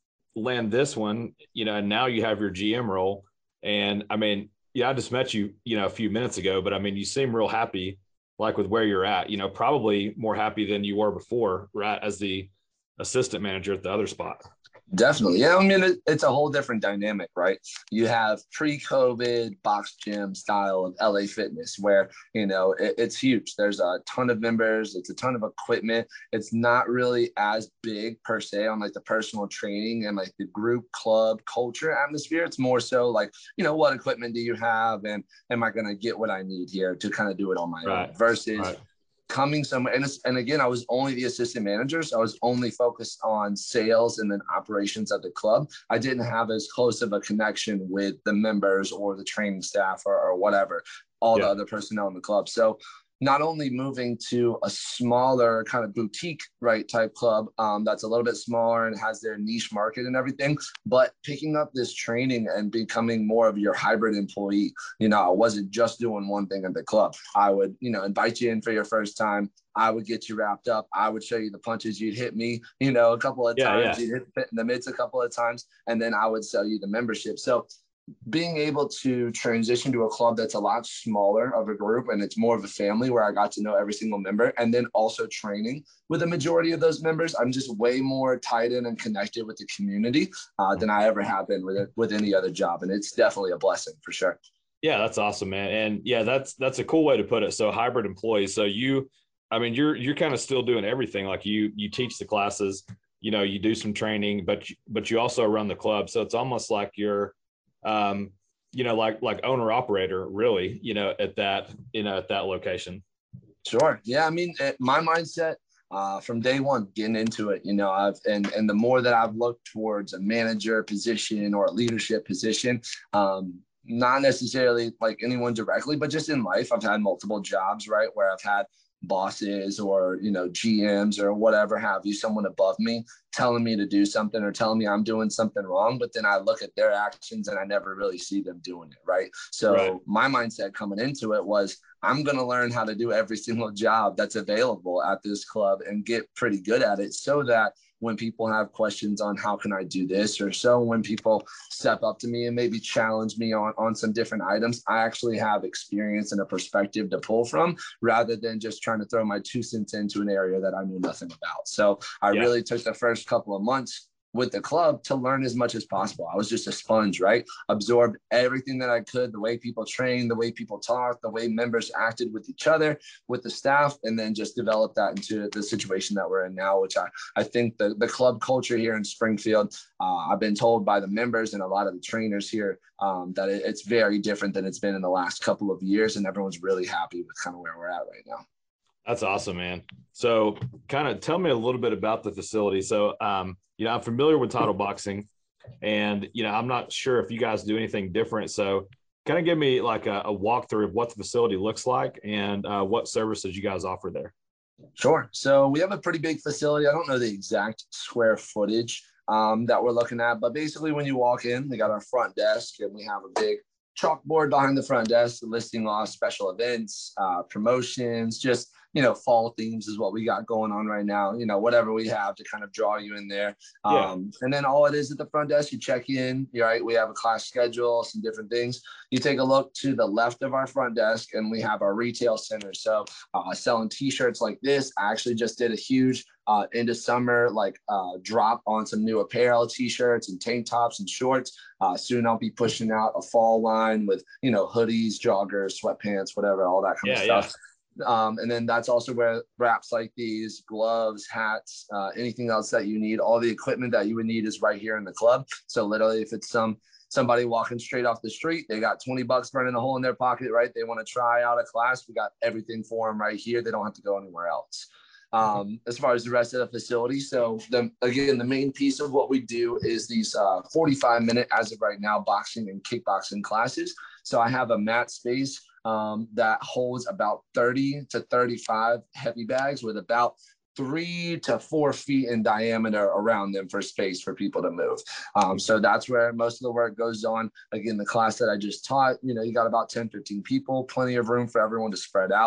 land this one, you know, and now you have your G M role. And I mean, yeah, I just met you, you know, a few minutes ago, but I mean, you seem real happy, like with where you're at, you know, probably more happy than you were before, right? As the assistant manager at the other spot. Definitely. Yeah. I mean, it, it's a whole different dynamic, right? You have pre-COVID box gym style of L A Fitness where, you know, it, it's huge. There's a ton of members. It's a ton of equipment. It's not really as big per se on like the personal training and like the group club culture atmosphere. It's more so like, you know, what equipment do you have? And am I going to get what I need here to kind of do it on my right. own versus right. coming somewhere. And, and again, I was only the assistant manager. So I was only focused on sales and then operations at the club. I didn't have as close of a connection with the members or the training staff or, or whatever, all yeah. the other personnel in the club. So not only moving to a smaller kind of boutique, right, type club um, that's a little bit smaller and has their niche market and everything, but picking up this training and becoming more of your hybrid employee. You know, I wasn't just doing one thing at the club. I would, you know, invite you in for your first time. I would get you wrapped up. I would show you the punches. You'd hit me, you know, a couple of yeah, times. Yeah. You'd hit fit in the mitts a couple of times, and then I would sell you the membership. So being able to transition to a club that's a lot smaller of a group and it's more of a family where I got to know every single member, and then also training with the majority of those members, I'm just way more tied in and connected with the community uh, than I ever have been with it, with any other job. And it's definitely a blessing for sure. Yeah, that's awesome, man. And yeah, that's, that's a cool way to put it. So hybrid employees. So you, I mean, you're, you're kind of still doing everything. Like you, you teach the classes, you know, you do some training, but, but you also run the club. So it's almost like you're, um, you know, like, like owner operator really, you know, at that, you know, at that location. Sure. Yeah. I mean, my mindset uh, from day one, getting into it, you know, I've, and, and the more that I've looked towards a manager position or a leadership position, um, not necessarily like anyone directly, but just in life, I've had multiple jobs, right, where I've had bosses or, you know, G Ms or whatever have you, someone above me telling me to do something or telling me I'm doing something wrong, but then I look at their actions and I never really see them doing it, right? So right. my mindset coming into it was, I'm going to learn how to do every single job that's available at this club and get pretty good at it, so that when people have questions on how can I do this, or so when people step up to me and maybe challenge me on, on some different items, I actually have experience and a perspective to pull from, rather than just trying to throw my two cents into an area that I knew nothing about. So I yeah. really took the first couple of months with the club to learn as much as possible. I was just a sponge, right? Absorbed everything that I could, the way people train, the way people talk, the way members acted with each other, with the staff, and then just develop that into the situation that we're in now, which I, I think the, the club culture here in Springfield, uh, I've been told by the members and a lot of the trainers here um, that it, it's very different than it's been in the last couple of years, and everyone's really happy with kind of where we're at right now. That's awesome, man. So kind of tell me a little bit about the facility. So, um, you know, I'm familiar with Title Boxing, and, you know, I'm not sure if you guys do anything different. So kind of give me like a, a walkthrough of what the facility looks like and uh, what services you guys offer there. Sure. So we have a pretty big facility. I don't know the exact square footage um, that we're looking at, but basically when you walk in, we got our front desk and we have a big chalkboard behind the front desk listing off special events, uh, promotions, just, you know, fall themes is what we got going on right now, you know, whatever we have to kind of draw you in there. Um, yeah. And then all it is at the front desk, you check in, you're right. We have a class schedule, some different things. You take a look to the left of our front desk and we have our retail center. So uh, selling t-shirts like this. I actually just did a huge uh, into summer, like uh, drop on some new apparel, t-shirts and tank tops and shorts. Uh, soon I'll be pushing out a fall line with, you know, hoodies, joggers, sweatpants, whatever, all that kind yeah, of stuff. Yeah. Um, and then that's also where wraps like these, gloves, hats, uh, anything else that you need, all the equipment that you would need is right here in the club. So literally if it's some somebody walking straight off the street, they got twenty bucks burning a hole in their pocket, right? They want to try out a class. We got everything for them right here. They don't have to go anywhere else. Um, as far as the rest of the facility. So the, again, the main piece of what we do is these uh, forty-five minute, as of right now, boxing and kickboxing classes. So I have a mat space um, that holds about thirty to thirty-five heavy bags with about three to four feet in diameter around them for space for people to move. Um, so that's where most of the work goes on. Again, the class that I just taught, you know, you got about ten, fifteen people, plenty of room for everyone to spread out.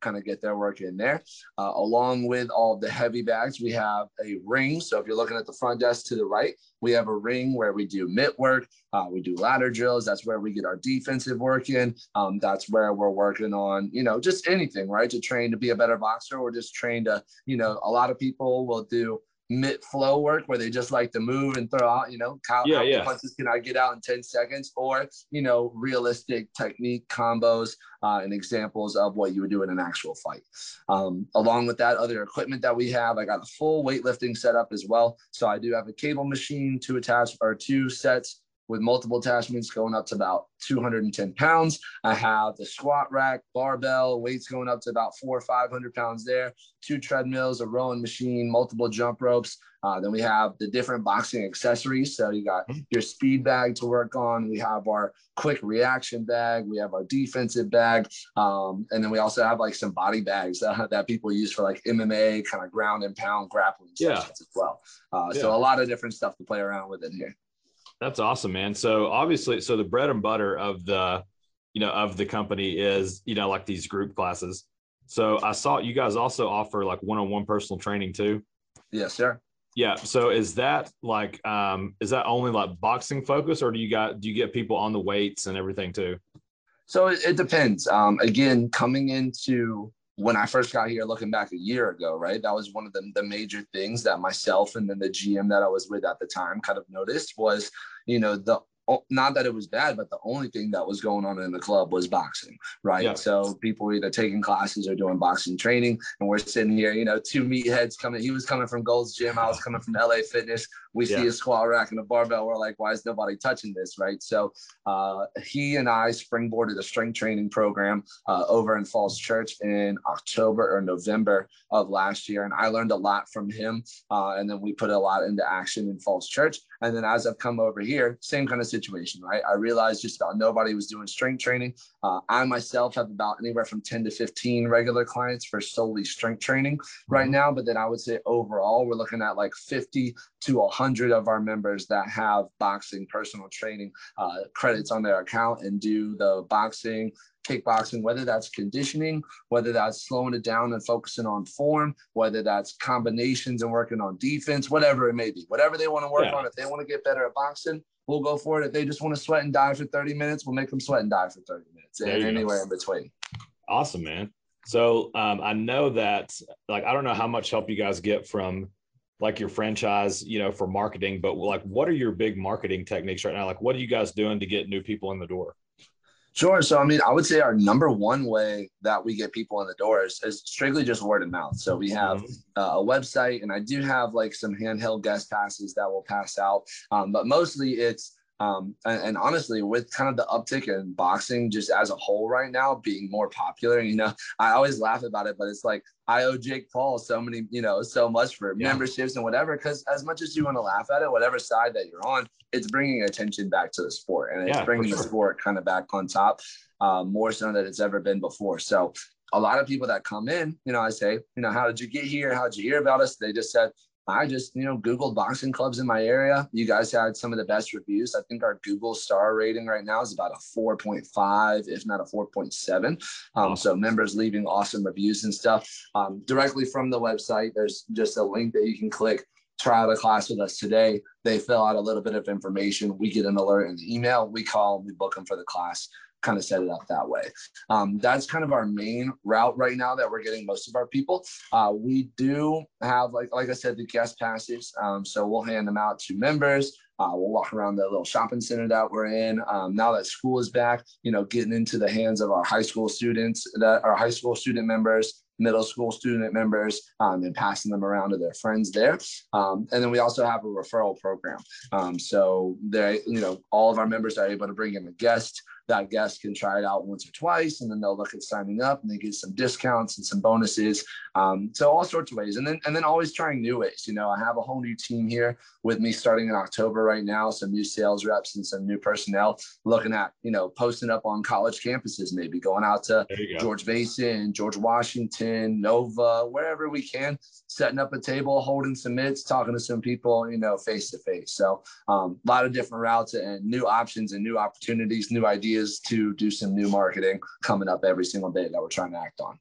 kind of get their work in there. Uh, along with all the heavy bags, we have a ring. So if you're looking at the front desk to the right, we have a ring where we do mitt work. Uh, we do ladder drills. That's where we get our defensive work in. Um, that's where we're working on, you know, just anything, right? To train to be a better boxer, or just train to, you know, a lot of people will do mitt flow work where they just like to move and throw out, you know, how, yeah, how yeah. many punches can I get out in ten seconds, or, you know, realistic technique combos uh, and examples of what you would do in an actual fight. Um, along with that, other equipment that we have, I got a full weightlifting setup as well. So I do have a cable machine, two attached or two sets with multiple attachments going up to about two hundred ten pounds. I have the squat rack, barbell, weights going up to about four or five hundred pounds there, two treadmills, a rowing machine, multiple jump ropes. Uh, then we have the different boxing accessories. So you got your speed bag to work on. We have our quick reaction bag. We have our defensive bag. Um, and then we also have like some body bags uh, that people use for like M M A, kind of ground and pound grappling Yeah. sessions as well. Uh, Yeah. So a lot of different stuff to play around with in here. That's awesome, man. So obviously, so the bread and butter of the, you know, of the company is, you know, like these group classes. So I saw you guys also offer like one-on-one personal training too. Yes, sir. Yeah. So is that like, um, is that only like boxing focus, or do you got, do you get people on the weights and everything too? So it, it depends. Um, again, coming into when I first got here, looking back a year ago, right, that was one of the, the major things that myself and then the G M that I was with at the time kind of noticed was, you know, the not that it was bad, but the only thing that was going on in the club was boxing, right? Yeah. So people were either taking classes or doing boxing training, and we're sitting here, you know, two meatheads coming. He was coming from Gold's Gym. I was coming from L A Fitness. We Yeah. see a squat rack and a barbell. We're like, why is nobody touching this, right? So uh, he and I springboarded a strength training program uh, over in Falls Church in October or November of last year, and I learned a lot from him. Uh, and then we put a lot into action in Falls Church. And then as I've come over here, same kind of situation, right? I realized just about nobody was doing strength training. Uh, I myself have about anywhere from ten to fifteen regular clients for solely strength training right Mhm. now. But then I would say overall, we're looking at like fifty to one hundred of our members that have boxing personal training uh, credits on their account and do the boxing, kickboxing, whether that's conditioning, whether that's slowing it down and focusing on form, whether that's combinations and working on defense, whatever it may be, whatever they want to work Yeah. on. If they want to get better at boxing, we'll go for it. If they just want to sweat and die for thirty minutes, we'll make them sweat and die for thirty minutes There and you go. anywhere in between. Awesome, man. So um, I know that, like, I don't know how much help you guys get from like your franchise, you know, for marketing, but like, what are your big marketing techniques right now? Like, what are you guys doing to get new people in the door? Sure. So, I mean, I would say our number one way that we get people in the doors is strictly just word of mouth. So we have Mhm. uh, a website, and I do have like some handheld guest passes that will pass out. Um, but mostly it's, um, and, and honestly, with kind of the uptick in boxing just as a whole right now being more popular, you know, I always laugh about it, but it's like I owe Jake Paul so many, you know, so much for Yeah. memberships and whatever, because as much as you want to laugh at it, whatever side that you're on, it's bringing attention back to the sport, and it's Yeah, bringing for the sure. sport kind of back on top, uh, more so than it's ever been before. So a lot of people that come in, you know, I say, you know, how did you get here? How did you hear about us? They just said, I just, you know, Googled boxing clubs in my area. You guys had some of the best reviews. I think our Google star rating right now is about a four point five, if not a four point seven. Um, Awesome. So members leaving awesome reviews and stuff. Um, directly from the website, there's just a link that you can click. Try out a class with us today. They fill out a little bit of information. We get an alert in the email. We call, we book them for the class, kind of set it up that way. Um, that's kind of our main route right now that we're getting most of our people. Uh, we do have, like, like I said, the guest passes. Um, so we'll hand them out to members. Uh, we'll walk around the little shopping center that we're in. Um, now that school is back, you know, getting into the hands of our high school students, that our high school student members, middle school student members, um, and passing them around to their friends there. Um, and then we also have a referral program. Um, so they, you know, all of our members are able to bring in a guest. That guest can try it out once or twice, and then they'll look at signing up, and they get some discounts and some bonuses. Um, so all sorts of ways, and then and then always trying new ways. You know, I have a whole new team here with me starting in October right now. Some new sales reps and some new personnel looking at, you know, posting up on college campuses, maybe going out to There you go. George Mason, George Washington, Nova, wherever we can, setting up a table, holding some mitts, talking to some people, you know, face to face. So um, a lot of different routes and new options and new opportunities, new ideas to do some new marketing coming up every single day that we're trying to act on.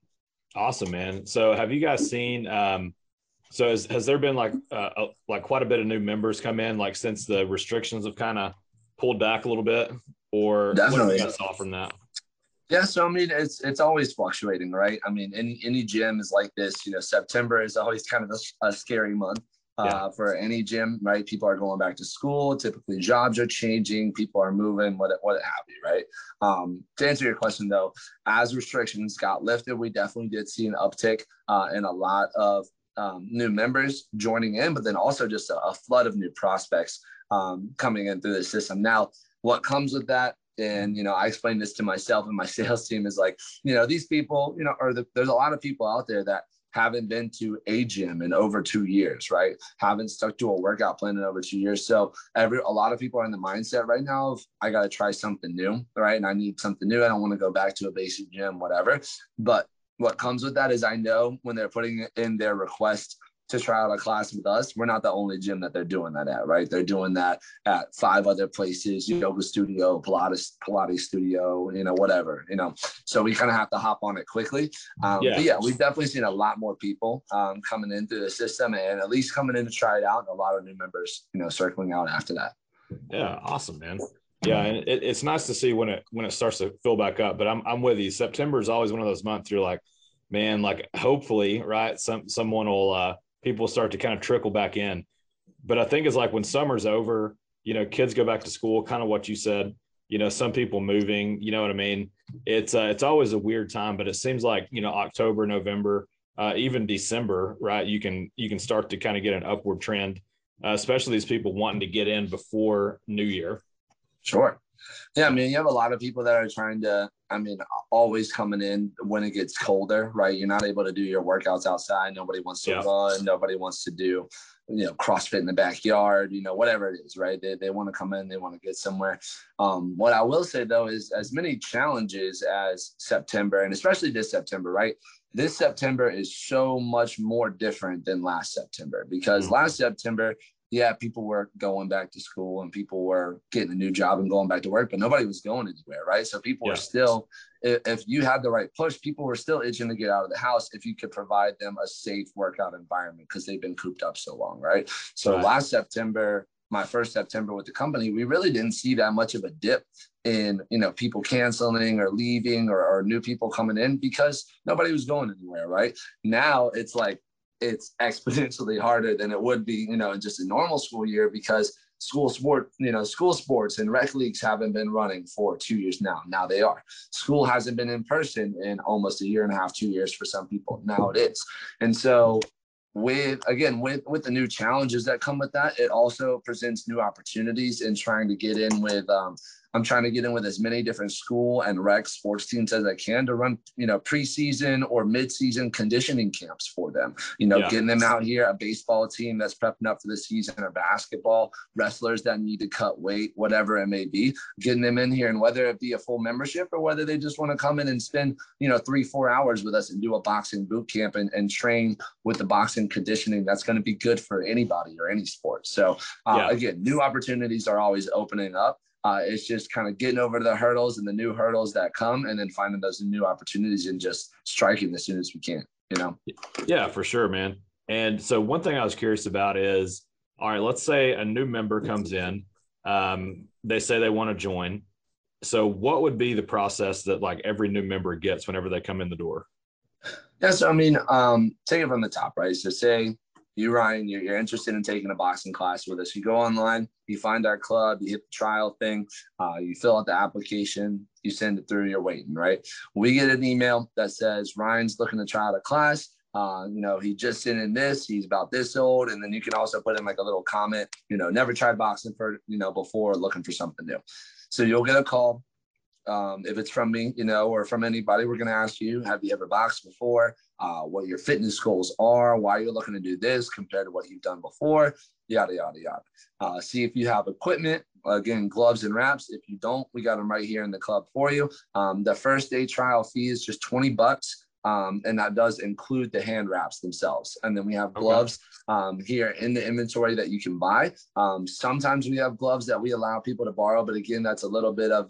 Awesome, man. So have you guys seen, um, so has, has there been like, uh, a, like quite a bit of new members come in, like since the restrictions have kind of pulled back a little bit, or what have Definitely. you guys saw from that? Yeah, so I mean, it's it's always fluctuating, right? I mean, any any gym is like this. You know, September is always kind of a, a scary month uh, Yeah. for any gym, right? People are going back to school. Typically, jobs are changing. People are moving. What what have you, right? Um, to answer your question, though, as restrictions got lifted, we definitely did see an uptick uh, in a lot of um, new members joining in, but then also just a, a flood of new prospects um, coming in through the system. Now, what comes with that? And, you know, I explained this to myself and my sales team is like, you know, these people, you know, or the, there's a lot of people out there that haven't been to a gym in over two years, right? Haven't stuck to a workout plan in over two years. So every, a lot of people are in the mindset right now of, I got to try something new, right? And I need something new. I don't want to go back to a basic gym, whatever. But what comes with that is I know when they're putting in their request to try out a class with us, we're not the only gym that they're doing that at, right? They're doing that at five other places, yoga studio, Pilates, Pilates studio, you know, whatever, you know. So we kind of have to hop on it quickly. Um, Yeah. But yeah, we've definitely seen a lot more people um, coming into the system and at least coming in to try it out. And a lot of new members, you know, circling out after that. Yeah. Awesome, man. Yeah. And it, it's nice to see when it, when it starts to fill back up, but I'm, I'm with you. September is always one of those months you're like, man, like hopefully, right. Some, someone will, uh, people start to kind of trickle back in. But I think it's like when summer's over, you know, kids go back to school, kind of what you said, you know, some people moving, you know what I mean? It's uh, it's always a weird time, but it seems like, you know, October, November, uh, even December, right? You can, you can start to kind of get an upward trend, uh, especially these people wanting to get in before New Year. Sure. Yeah, I mean, you have a lot of people that are trying to, I mean, always coming in when it gets colder, right? You're not able to do your workouts outside. Nobody wants to Yeah. run. Nobody wants to do, you know, CrossFit in the backyard, you know, whatever it is, right? They, they want to come in, they want to get somewhere. Um, what I will say, though, is as many challenges as September, and especially this September, right? This September is so much more different than last September because Mm. last September, yeah, people were going back to school and people were getting a new job and going back to work, but nobody was going anywhere, right? So people Yeah. were still, if, if you had the right push, people were still itching to get out of the house if you could provide them a safe workout environment because they've been cooped up so long, right? So Right. last September, my first September with the company, we really didn't see that much of a dip in, you know, people canceling or leaving or, or new people coming in because nobody was going anywhere, right? Now it's like, it's exponentially harder than it would be, you know, in just a normal school year because school sport, you know, school sports and rec leagues haven't been running for two years now. Now they are. School hasn't been in person in almost a year and a half, two years for some people. Now it is. And so with, again, with, with the new challenges that come with that, it also presents new opportunities in trying to get in with, um, I'm trying to get in with as many different school and rec sports teams as I can to run, you know, preseason or mid-season conditioning camps for them, you know, Yeah. getting them out here, a baseball team that's prepping up for the season or basketball, wrestlers that need to cut weight, whatever it may be, getting them in here. And whether it be a full membership or whether they just want to come in and spend, you know, three, four hours with us and do a boxing boot camp and, and train with the boxing conditioning, that's going to be good for anybody or any sport. So uh, Yeah. again, new opportunities are always opening up. Uh, it's just kind of getting over the hurdles and the new hurdles that come and then finding those new opportunities and just striking as soon as we can, you know? Yeah, for sure, man. And so one thing I was curious about is, all right, let's say a new member comes in, um, they say they want to join. So what would be the process that like every new member gets whenever they come in the door? Yeah, so I mean, um, take it from the top, right? So say you, Ryan, you're, you're interested in taking a boxing class with us. You go online, you find our club, you hit the trial thing, uh, you fill out the application, you send it through, you're waiting, right? We get an email that says Ryan's looking to try out a class. Uh, you know, he just sent in this, he's about this old. And then you can also put in like a little comment, you know, never tried boxing for, you know, before, looking for something new. So you'll get a call. Um, if it's from me, you know, or from anybody, we're going to ask you, have you ever boxed before? Uh, what your fitness goals are, why you're looking to do this compared to what you've done before, yada, yada, yada. Uh, see if you have equipment, again, gloves and wraps. If you don't, we got them right here in the club for you. Um, the first day trial fee is just twenty bucks. Um, and that does include the hand wraps themselves. And then we have gloves um, here in the inventory that you can buy. Um, sometimes we have gloves that we allow people to borrow, but again, that's a little bit of a,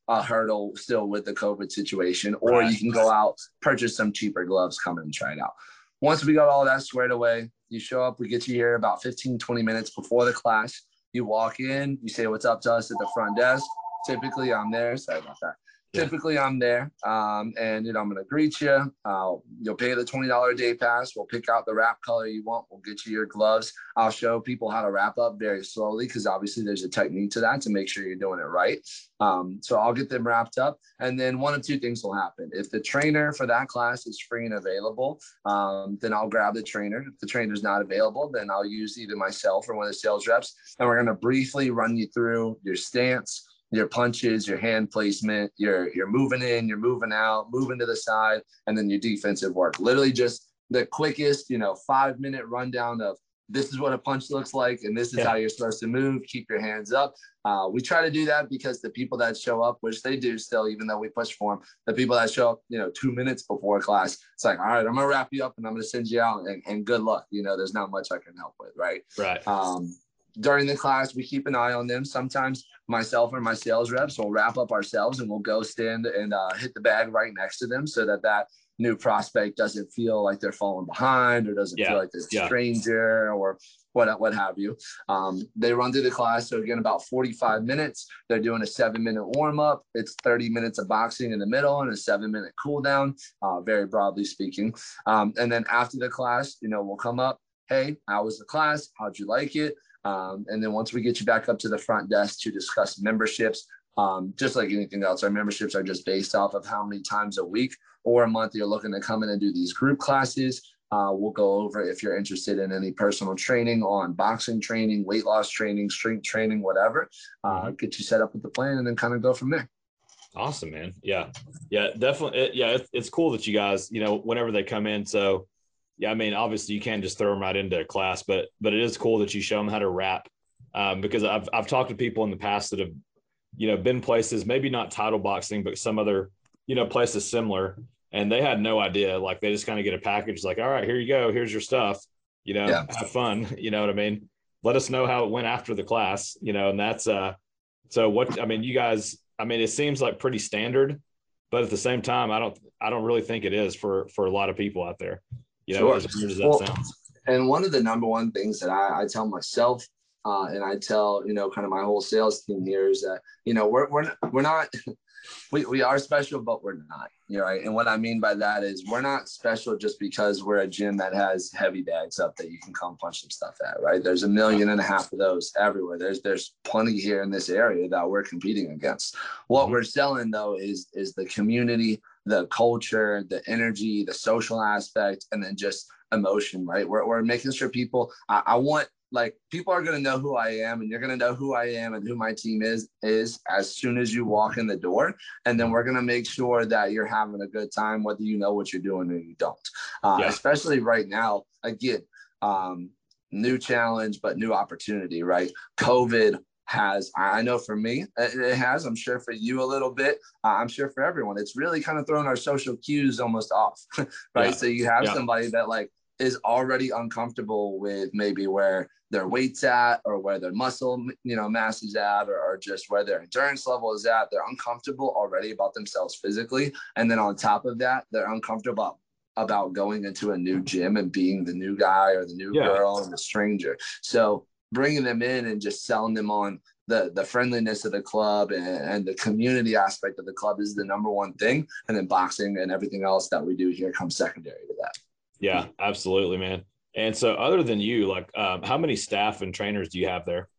a hurdle still with the COVID situation, or Right. you can go out, purchase some cheaper gloves, come in and try it out. Once we got all that squared away, you show up, we get you here about fifteen, twenty minutes before the class. You walk in, you say what's up to us at the front desk. Typically I'm there. Sorry about that. Yeah. Typically I'm there, um, and you know I'm going to greet you. Uh, you'll pay the twenty dollars a day pass. We'll pick out the wrap color you want. We'll get you your gloves. I'll show people how to wrap up very slowly because obviously there's a technique to that to make sure you're doing it right. Um, so I'll get them wrapped up, and then one of two things will happen. If the trainer for that class is free and available, um, then I'll grab the trainer. If the trainer's not available, then I'll use either myself or one of the sales reps, and we're going to briefly run you through your stance, your punches, your hand placement, you're you're moving in, you're moving out, moving to the side, and then your defensive work. Literally just the quickest, you know, five minute rundown of this is what a punch looks like, and this is Yeah. how you're supposed to move. Keep your hands up. Uh, we try to do that because the people that show up, which they do still, even though we push for them, the people that show up, you know, two minutes before class, it's like, all right, I'm gonna wrap you up and I'm gonna send you out, and, and good luck. You know, there's not much I can help with, right? Right. Um, during the class, we keep an eye on them. Sometimes myself or my sales reps will wrap up ourselves and we'll go stand and uh, hit the bag right next to them so that that new prospect doesn't feel like they're falling behind or doesn't Yeah. feel like they're a Yeah. stranger or what, what have you. Um, they run through the class. So again, about forty-five minutes, they're doing a seven minute warm up. It's thirty minutes of boxing in the middle and a seven minute cool down, uh, very broadly speaking. Um, and then after the class, you know, we'll come up. Hey, how was the class? How'd you like it? Um, and then once we get you back up to the front desk to discuss memberships, um, just like anything else, our memberships are just based off of how many times a week or a month you're looking to come in and do these group classes. Uh, we'll go over if you're interested in any personal training on boxing training, weight loss training, strength training, whatever, uh, Mm-hmm. get you set up with the plan and then kind of go from there. Awesome, man. Yeah. Yeah, definitely. It, yeah. It's, it's cool that you guys, you know, whenever they come in. So, yeah, I mean, obviously you can't just throw them right into a class, but, but it is cool that you show them how to wrap, um, because I've, I've talked to people in the past that have, you know, been places, maybe not title boxing, but some other, you know, places similar. And they had no idea. Like they just kind of get a package like, all right, here you go. Here's your stuff, you know, Yeah. have fun. You know what I mean? Let us know how it went after the class, you know, and that's, uh, so what, I mean, you guys, I mean, it seems like pretty standard, but at the same time, I don't, I don't really think it is for, for a lot of people out there, you know, Sure. as weird as that Well, sounds. And one of the number one things that I, I tell myself, uh, and I tell, you know, kind of my whole sales team here is that, you know, we're, we're, we're not, we, we are special, but we're not, you know, right? And what I mean by that is we're not special just because we're a gym that has heavy bags up that you can come punch some stuff at, right? There's a million and a half of those everywhere. There's, there's plenty here in this area that we're competing against. What Mhm. we're selling though is, is the community, the culture, the energy, the social aspect, and then just emotion, right? We're, we're making sure people, I, I want, like, people are going to know who I am, and you're going to know who I am and who my team is, is as soon as you walk in the door. And then we're going to make sure that you're having a good time, whether you know what you're doing or you don't. Uh, Yeah. Especially right now, again, um, new challenge, but new opportunity, right? COVID has, I know for me, it has, I'm sure for you a little bit, uh, I'm sure for everyone, it's really kind of thrown our social cues almost off, right? Yeah. So you have Yeah. somebody that like is already uncomfortable with maybe where their weight's at or where their muscle, you know, mass is at, or, or just where their endurance level is at. They're uncomfortable already about themselves physically. And then on top of that, they're uncomfortable about going into a new gym and being the new guy or the new Yeah. girl and the stranger. So bringing them in and just selling them on the, the friendliness of the club and, and the community aspect of the club is the number one thing. And then boxing and everything else that we do here comes secondary to that. Yeah, absolutely, man. And so other than you, like, um, how many staff and trainers do you have there?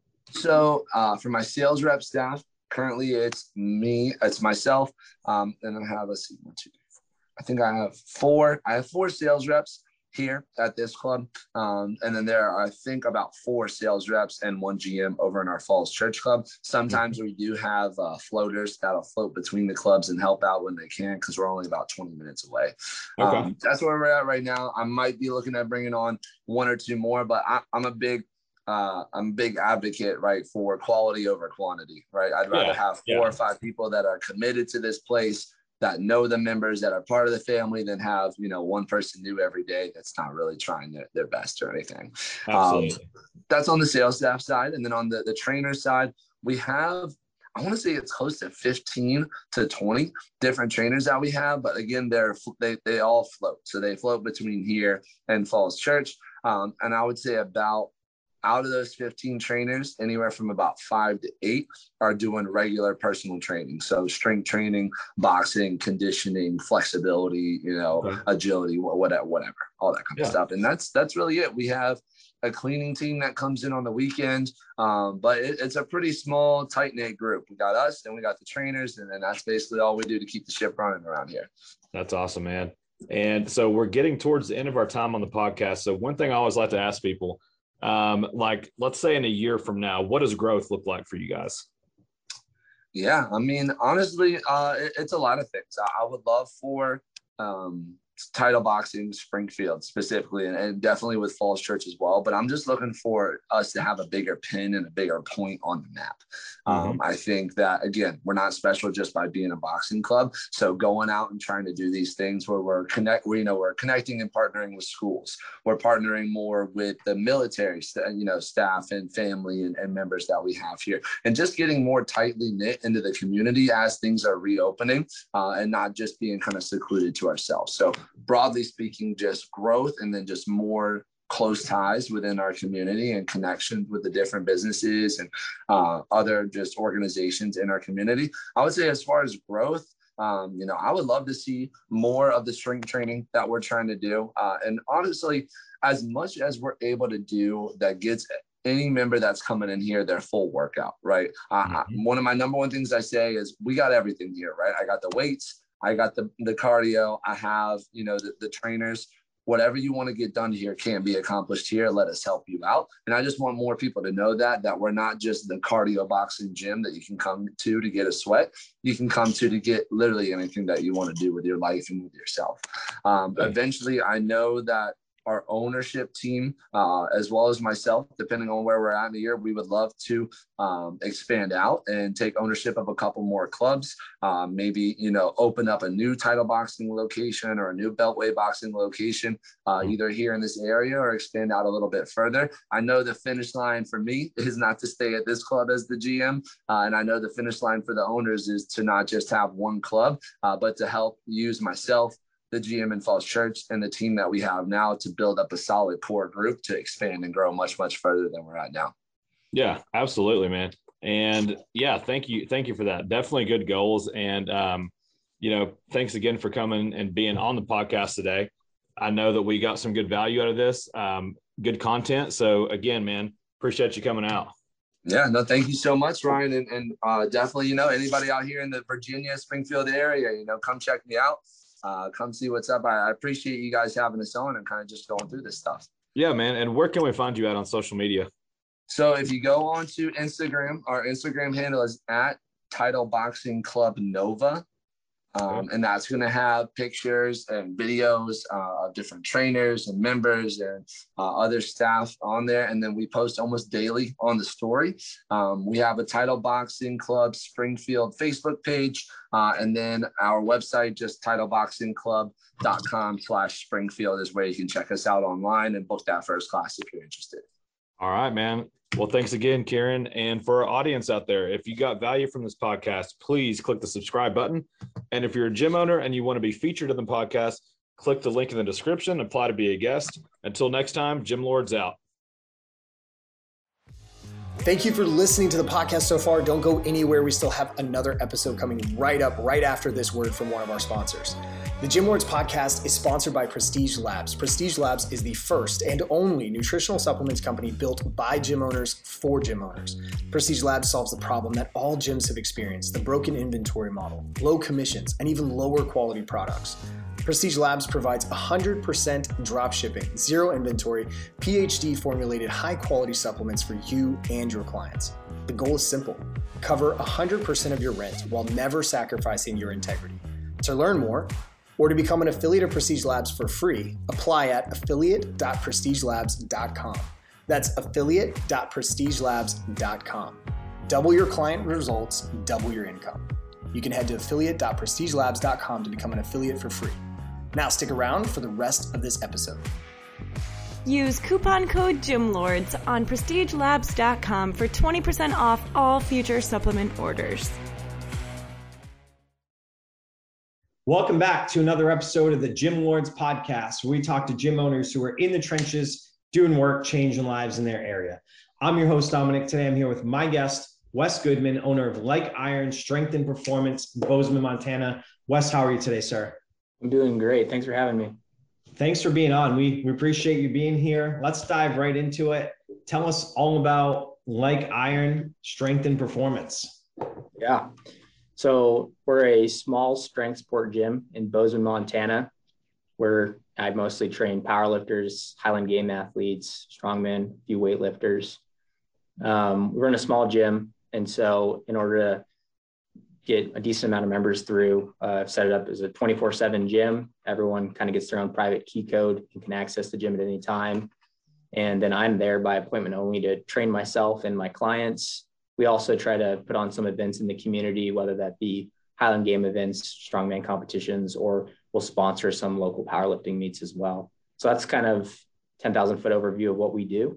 So uh, for my sales rep staff, currently it's me, it's myself. Um, and I have, let's see, one, two, three, four. I think I have four, I have four sales reps here at this club. Um, and then there are, I think, about four sales reps and one G M over in our Falls Church Club. Sometimes we do have uh, floaters that'll float between the clubs and help out when they can, because we're only about twenty minutes away. Okay. Um, that's where we're at right now. I might be looking at bringing on one or two more, but I, I'm a big Uh, I'm a big advocate, right, for quality over quantity, right? I'd rather Yeah, have four yeah. or five people that are committed to this place, that know the members, that are part of the family, than have, you know, one person new every day that's not really trying their, their best or anything. Absolutely. Um, that's on the sales staff side. And then on the, the trainer side, we have, I want to say it's close to fifteen to twenty different trainers that we have. But again, they're, they, they all float. So they float between here and Falls Church. Um, and I would say about out of those fifteen trainers, anywhere from about five to eight are doing regular personal training. So strength training, boxing, conditioning, flexibility, you know, okay. agility, whatever, whatever, all that kind yeah. of stuff. And that's, that's really it. We have a cleaning team that comes in on the weekend. Um, but it, it's a pretty small, tight knit group. We got us and we got the trainers, and then that's basically all we do to keep the ship running around here. That's awesome, man. And so we're getting towards the end of our time on the podcast. So one thing I always like to ask people, Um, like, let's say in a year from now, what does growth look like for you guys? Yeah, I mean, honestly, uh, it, it's a lot of things. I, I would love for um, title boxing, Springfield specifically, and, and definitely with Falls Church as well. But I'm just looking for us to have a bigger pin and a bigger point on the map. Mm-hmm. Um, I think that, again, we're not special just by being a boxing club. So going out and trying to do these things where we're connect, we, you know, we're connecting and partnering with schools. We're partnering more with the military, you know, staff and family and, and members that we have here, and just getting more tightly knit into the community as things are reopening, uh, and not just being kind of secluded to ourselves. So broadly speaking, just growth, and then just more close ties within our community and connections with the different businesses and uh, other just organizations in our community. I would say as far as growth, um, you know, I would love to see more of the strength training that we're trying to do. Uh, and honestly, as much as we're able to do that gets any member that's coming in here their full workout, right? Uh, mm-hmm. One of my number one things I say is we got everything here, right? I got the weights, I got the, the cardio, I have, you know, the, the trainers. Whatever you want to get done here can be accomplished here. Let us help you out. And I just want more people to know that, that we're not just the cardio boxing gym that you can come to to get a sweat. You can come to to get literally anything that you want to do with your life and with yourself. Um, okay. Eventually, I know that our ownership team, uh, as well as myself, depending on where we're at in the year, we would love to um, expand out and take ownership of a couple more clubs. Um, maybe, you know, open up a new title boxing location or a new beltway boxing location, uh, either here in this area or expand out a little bit further. I know the finish line for me is not to stay at this club as the G M. Uh, and I know the finish line for the owners is to not just have one club, uh, but to help use myself, the G M in Falls Church, and the team that we have now to build up a solid core group to expand and grow much, much further than we're at now. Yeah, absolutely, man. And yeah, thank you. Thank you for that. Definitely good goals. And, um, you know, thanks again for coming and being on the podcast today. I know that we got some good value out of this, um, good content. So again, man, appreciate you coming out. Yeah, no, thank you so much, Ryan. And, and uh, definitely, you know, anybody out here in the Virginia, Springfield area, you know, come check me out. Uh, come see what's up. I, I appreciate you guys having us on and kind of just going through this stuff. Yeah, man. And where can we find you at on social media? So if you go on to Instagram, our Instagram handle is at Title Boxing Club Nova. Um, okay. And that's going to have pictures and videos uh, of different trainers and members and uh, other staff on there. And then we post almost daily on the story. Um, we have a Title Boxing Club Springfield Facebook page. Uh, and then our website, just title boxing club dot com slash Springfield is where you can check us out online and book that first class if you're interested. All right, man. Well, thanks again, Kieran. And for our audience out there, if you got value from this podcast, please click the subscribe button. And if you're a gym owner and you want to be featured in the podcast, click the link in the description, apply to be a guest. Until next time, Gym Lords out. Thank you for listening to the podcast so far. Don't go anywhere. We still have another episode coming right up, right after this word from one of our sponsors. The Gym Lords podcast is sponsored by Prestige Labs. Prestige Labs is the first and only nutritional supplements company built by gym owners for gym owners. Prestige Labs solves the problem that all gyms have experienced: the broken inventory model, low commissions, and even lower quality products. Prestige Labs provides one hundred percent drop shipping, zero inventory, P H D formulated high quality supplements for you and your clients. The goal is simple: cover one hundred percent of your rent while never sacrificing your integrity. To learn more or to become an affiliate of Prestige Labs for free, apply at affiliate dot prestige labs dot com. That's affiliate dot prestige labs dot com. Double your client results, double your income. You can head to affiliate dot prestige labs dot com to become an affiliate for free. Now stick around for the rest of this episode. Use coupon code GYMLORDS on prestige labs dot com for twenty percent off all future supplement orders. Welcome back to another episode of the Gym Lords podcast, where we talk to gym owners who are in the trenches, doing work, changing lives in their area. I'm your host, Dominic. Today I'm here with my guest, Wes Goodman, owner of Like Iron Strength and Performance in Bozeman, Montana. Wes, how are you today, sir? I'm doing great. Thanks for having me. Thanks for being on. We, we appreciate you being here. Let's dive right into it. Tell us all about Like Iron Strength and Performance. Yeah. So we're a small strength sport gym in Bozeman, Montana, where I mostly train powerlifters, Highland game athletes, strongmen, a few weightlifters. Um, we run a small gym. And so in order to get a decent amount of members through, uh, set it up as a twenty-four seven gym. Everyone kind of gets their own private key code and can access the gym at any time. And then I'm there by appointment only to train myself and my clients. We also try to put on some events in the community, whether that be Highland game events, strongman competitions, or we'll sponsor some local powerlifting meets as well. So that's kind of ten thousand foot overview of what we do.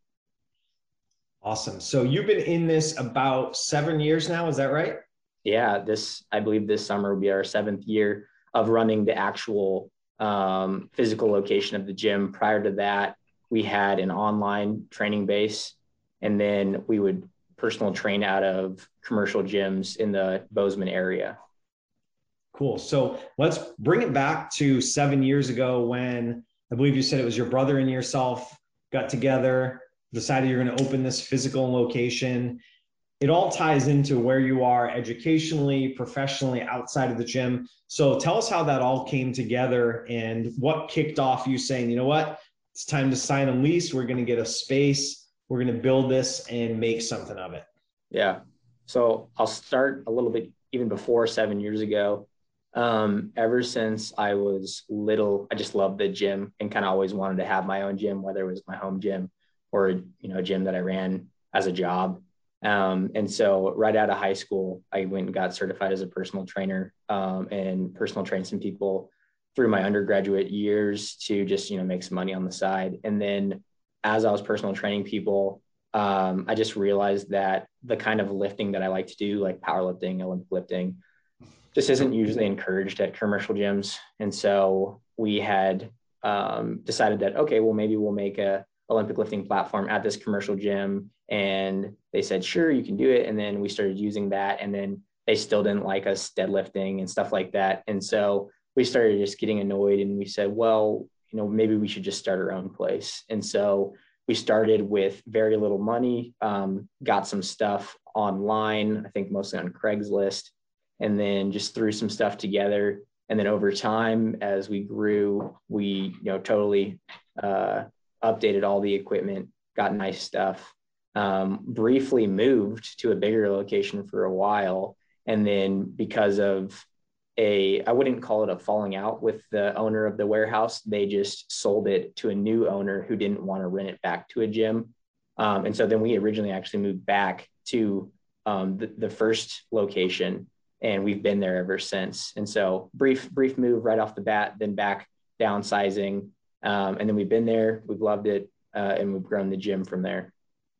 Awesome. So you've been in this about seven years now. Is that right? Yeah, this, I believe this summer will be our seventh year of running the actual um, physical location of the gym. Prior to that, we had an online training base, and then we would personal train out of commercial gyms in the Bozeman area. Cool. So let's bring it back to seven years ago when I believe you said it was your brother and yourself got together, decided you're going to open this physical location. It all ties into where you are educationally, professionally, outside of the gym. So tell us how that all came together and what kicked off you saying, you know what, it's time to sign a lease. We're going to get a space. We're going to build this and make something of it. Yeah. So I'll start a little bit even before seven years ago. Um, ever since I was little, I just loved the gym and kind of always wanted to have my own gym, whether it was my home gym or, you know, a gym that I ran as a job. Um, and so right out of high school, I went and got certified as a personal trainer, um, and personal trained some people through my undergraduate years to just, you know, make some money on the side. And then as I was personal training people, um, I just realized that the kind of lifting that I like to do, like powerlifting, Olympic lifting, just isn't usually encouraged at commercial gyms. And so we had um, decided that, okay, well, maybe we'll make a Olympic lifting platform at this commercial gym. And they said, sure, you can do it. And then we started using that. And then they still didn't like us deadlifting and stuff like that. And so we started just getting annoyed, and we said, well, you know, maybe we should just start our own place. And so we started with very little money, um, got some stuff online, I think mostly on Craigslist, and then just threw some stuff together. And then over time, as we grew, we, you know, totally uh, updated all the equipment, got nice stuff, um, briefly moved to a bigger location for a while. And then because of a, I wouldn't call it a falling out with the owner of the warehouse, they just sold it to a new owner who didn't want to rent it back to a gym. Um, and so then we originally actually moved back to um, the, the first location, and we've been there ever since. And so brief, brief move right off the bat, then back downsizing. Um, and then we've been there, we've loved it, uh, and we've grown the gym from there.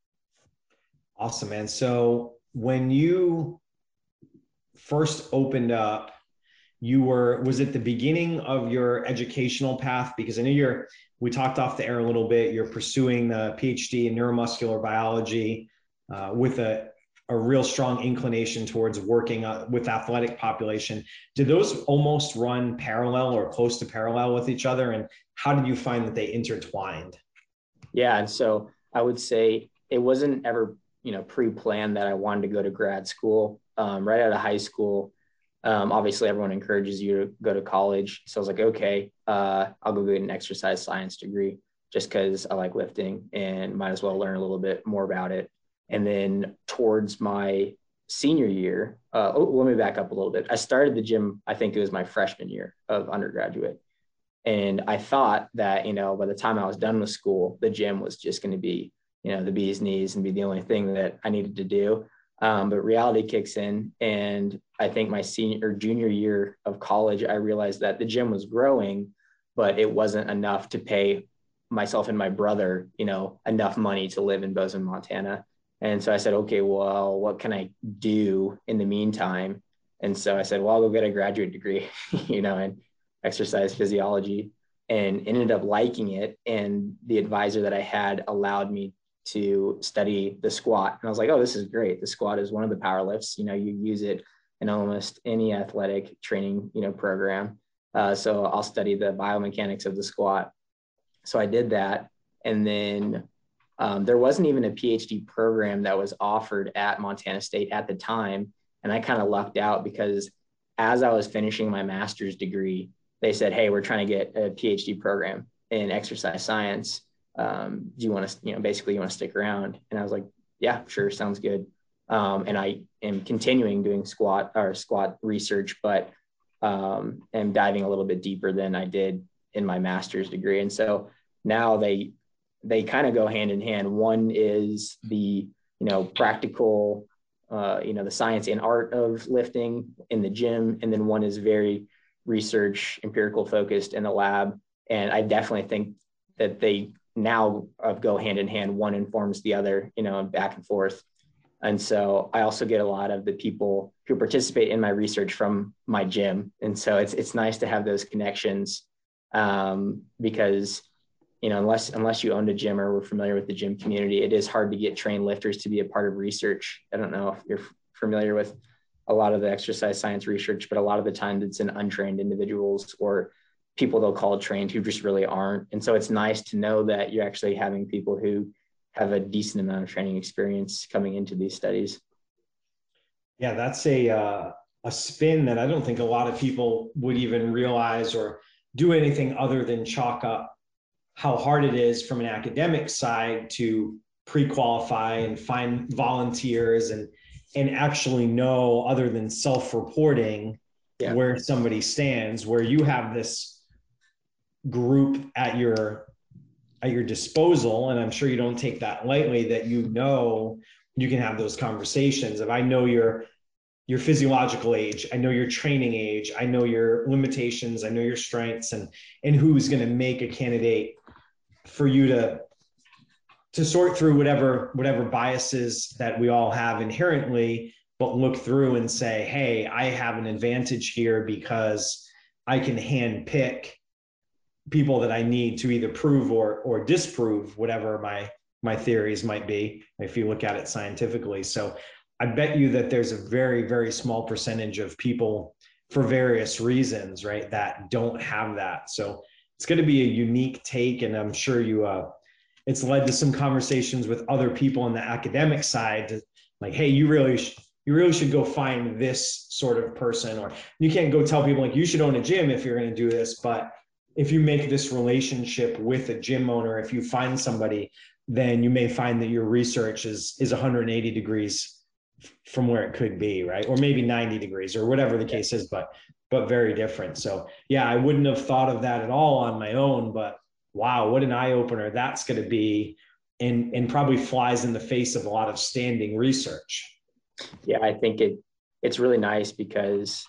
Awesome, man. So when you first opened up, you were, was it the beginning of your educational path? Because I know you're, we talked off the air a little bit, you're pursuing the PhD in neuromuscular biology uh, with a, a real strong inclination towards working uh, with athletic population. Did those almost run parallel or close to parallel with each other? And how did you find that they intertwined? Yeah. And so I would say it wasn't ever, you know, pre-planned that I wanted to go to grad school. Um, right out of high school, um, obviously everyone encourages you to go to college. So I was like, okay, uh, I'll go get an exercise science degree just because I like lifting and might as well learn a little bit more about it. And then towards my senior year, uh, oh, let me back up a little bit. I started the gym, I think it was my freshman year of undergraduate. And I thought that, you know, by the time I was done with school, the gym was just going to be, you know, the bee's knees and be the only thing that I needed to do. Um, but reality kicks in. And I think my senior or junior year of college, I realized that the gym was growing, but it wasn't enough to pay myself and my brother, you know, enough money to live in Bozeman, Montana. And so I said, okay, well, what can I do in the meantime? And so I said, well, I'll go get a graduate degree, you know, in exercise physiology, and ended up liking it. And the advisor that I had allowed me to study the squat. And I was like, oh, this is great. The squat is one of the power lifts. You know, you use it in almost any athletic training, you know, program. Uh, so I'll study the biomechanics of the squat. So I did that. And then um, there wasn't even a PhD program that was offered at Montana State at the time. And I kind of lucked out because as I was finishing my master's degree, they said, hey, we're trying to get a PhD program in exercise science. Um, do you want to, you know, basically you want to stick around? And I was like, yeah, sure. Sounds good. Um, and I am continuing doing squat or squat research, but um, am diving a little bit deeper than I did in my master's degree. And so now they, they kind of go hand in hand. One is the, you know, practical, uh, you know, the science and art of lifting in the gym. And then one is very research, empirical focused in the lab. And I definitely think that they now go hand in hand. One informs the other, you know, and back and forth. And so I also get a lot of the people who participate in my research from my gym. And so it's, it's nice to have those connections um, because, you know, unless, unless you owned a gym or were familiar with the gym community, it is hard to get trained lifters to be a part of research. I don't know if you're familiar with a lot of the exercise science research, but a lot of the time it's in untrained individuals or people they'll call trained who just really aren't. And so it's nice to know that you're actually having people who have a decent amount of training experience coming into these studies. Yeah, that's a uh, a spin that I don't think a lot of people would even realize or do anything other than chalk up how hard it is from an academic side to pre-qualify and find volunteers and and actually know, other than self-reporting, yeah, where somebody stands, where you have this group at your at your disposal. And I'm sure you don't take that lightly, that you know you can have those conversations. If I know your your physiological age, I know your training age, I know your limitations, I know your strengths, and and who's going to make a candidate for you to to sort through whatever whatever biases that we all have inherently, but look through and say, hey, I have an advantage here because I can hand pick people that I need to either prove or or disprove whatever my my theories might be, if you look at it scientifically. So I bet you that there's a very, very small percentage of people for various reasons, right, that don't have that. So it's going to be a unique take, and I'm sure you uh it's led to some conversations with other people on the academic side to, like, hey, you really sh- you really should go find this sort of person. Or you can't go tell people like you should own a gym if you're going to do this, but if you make this relationship with a gym owner, if you find somebody, then you may find that your research is is one hundred eighty degrees from where it could be, right? Or maybe ninety degrees or whatever the case is, but but very different. So yeah, I wouldn't have thought of that at all on my own, but wow, what an eye opener that's going to be, and and probably flies in the face of a lot of standing research. Yeah, I think it it's really nice because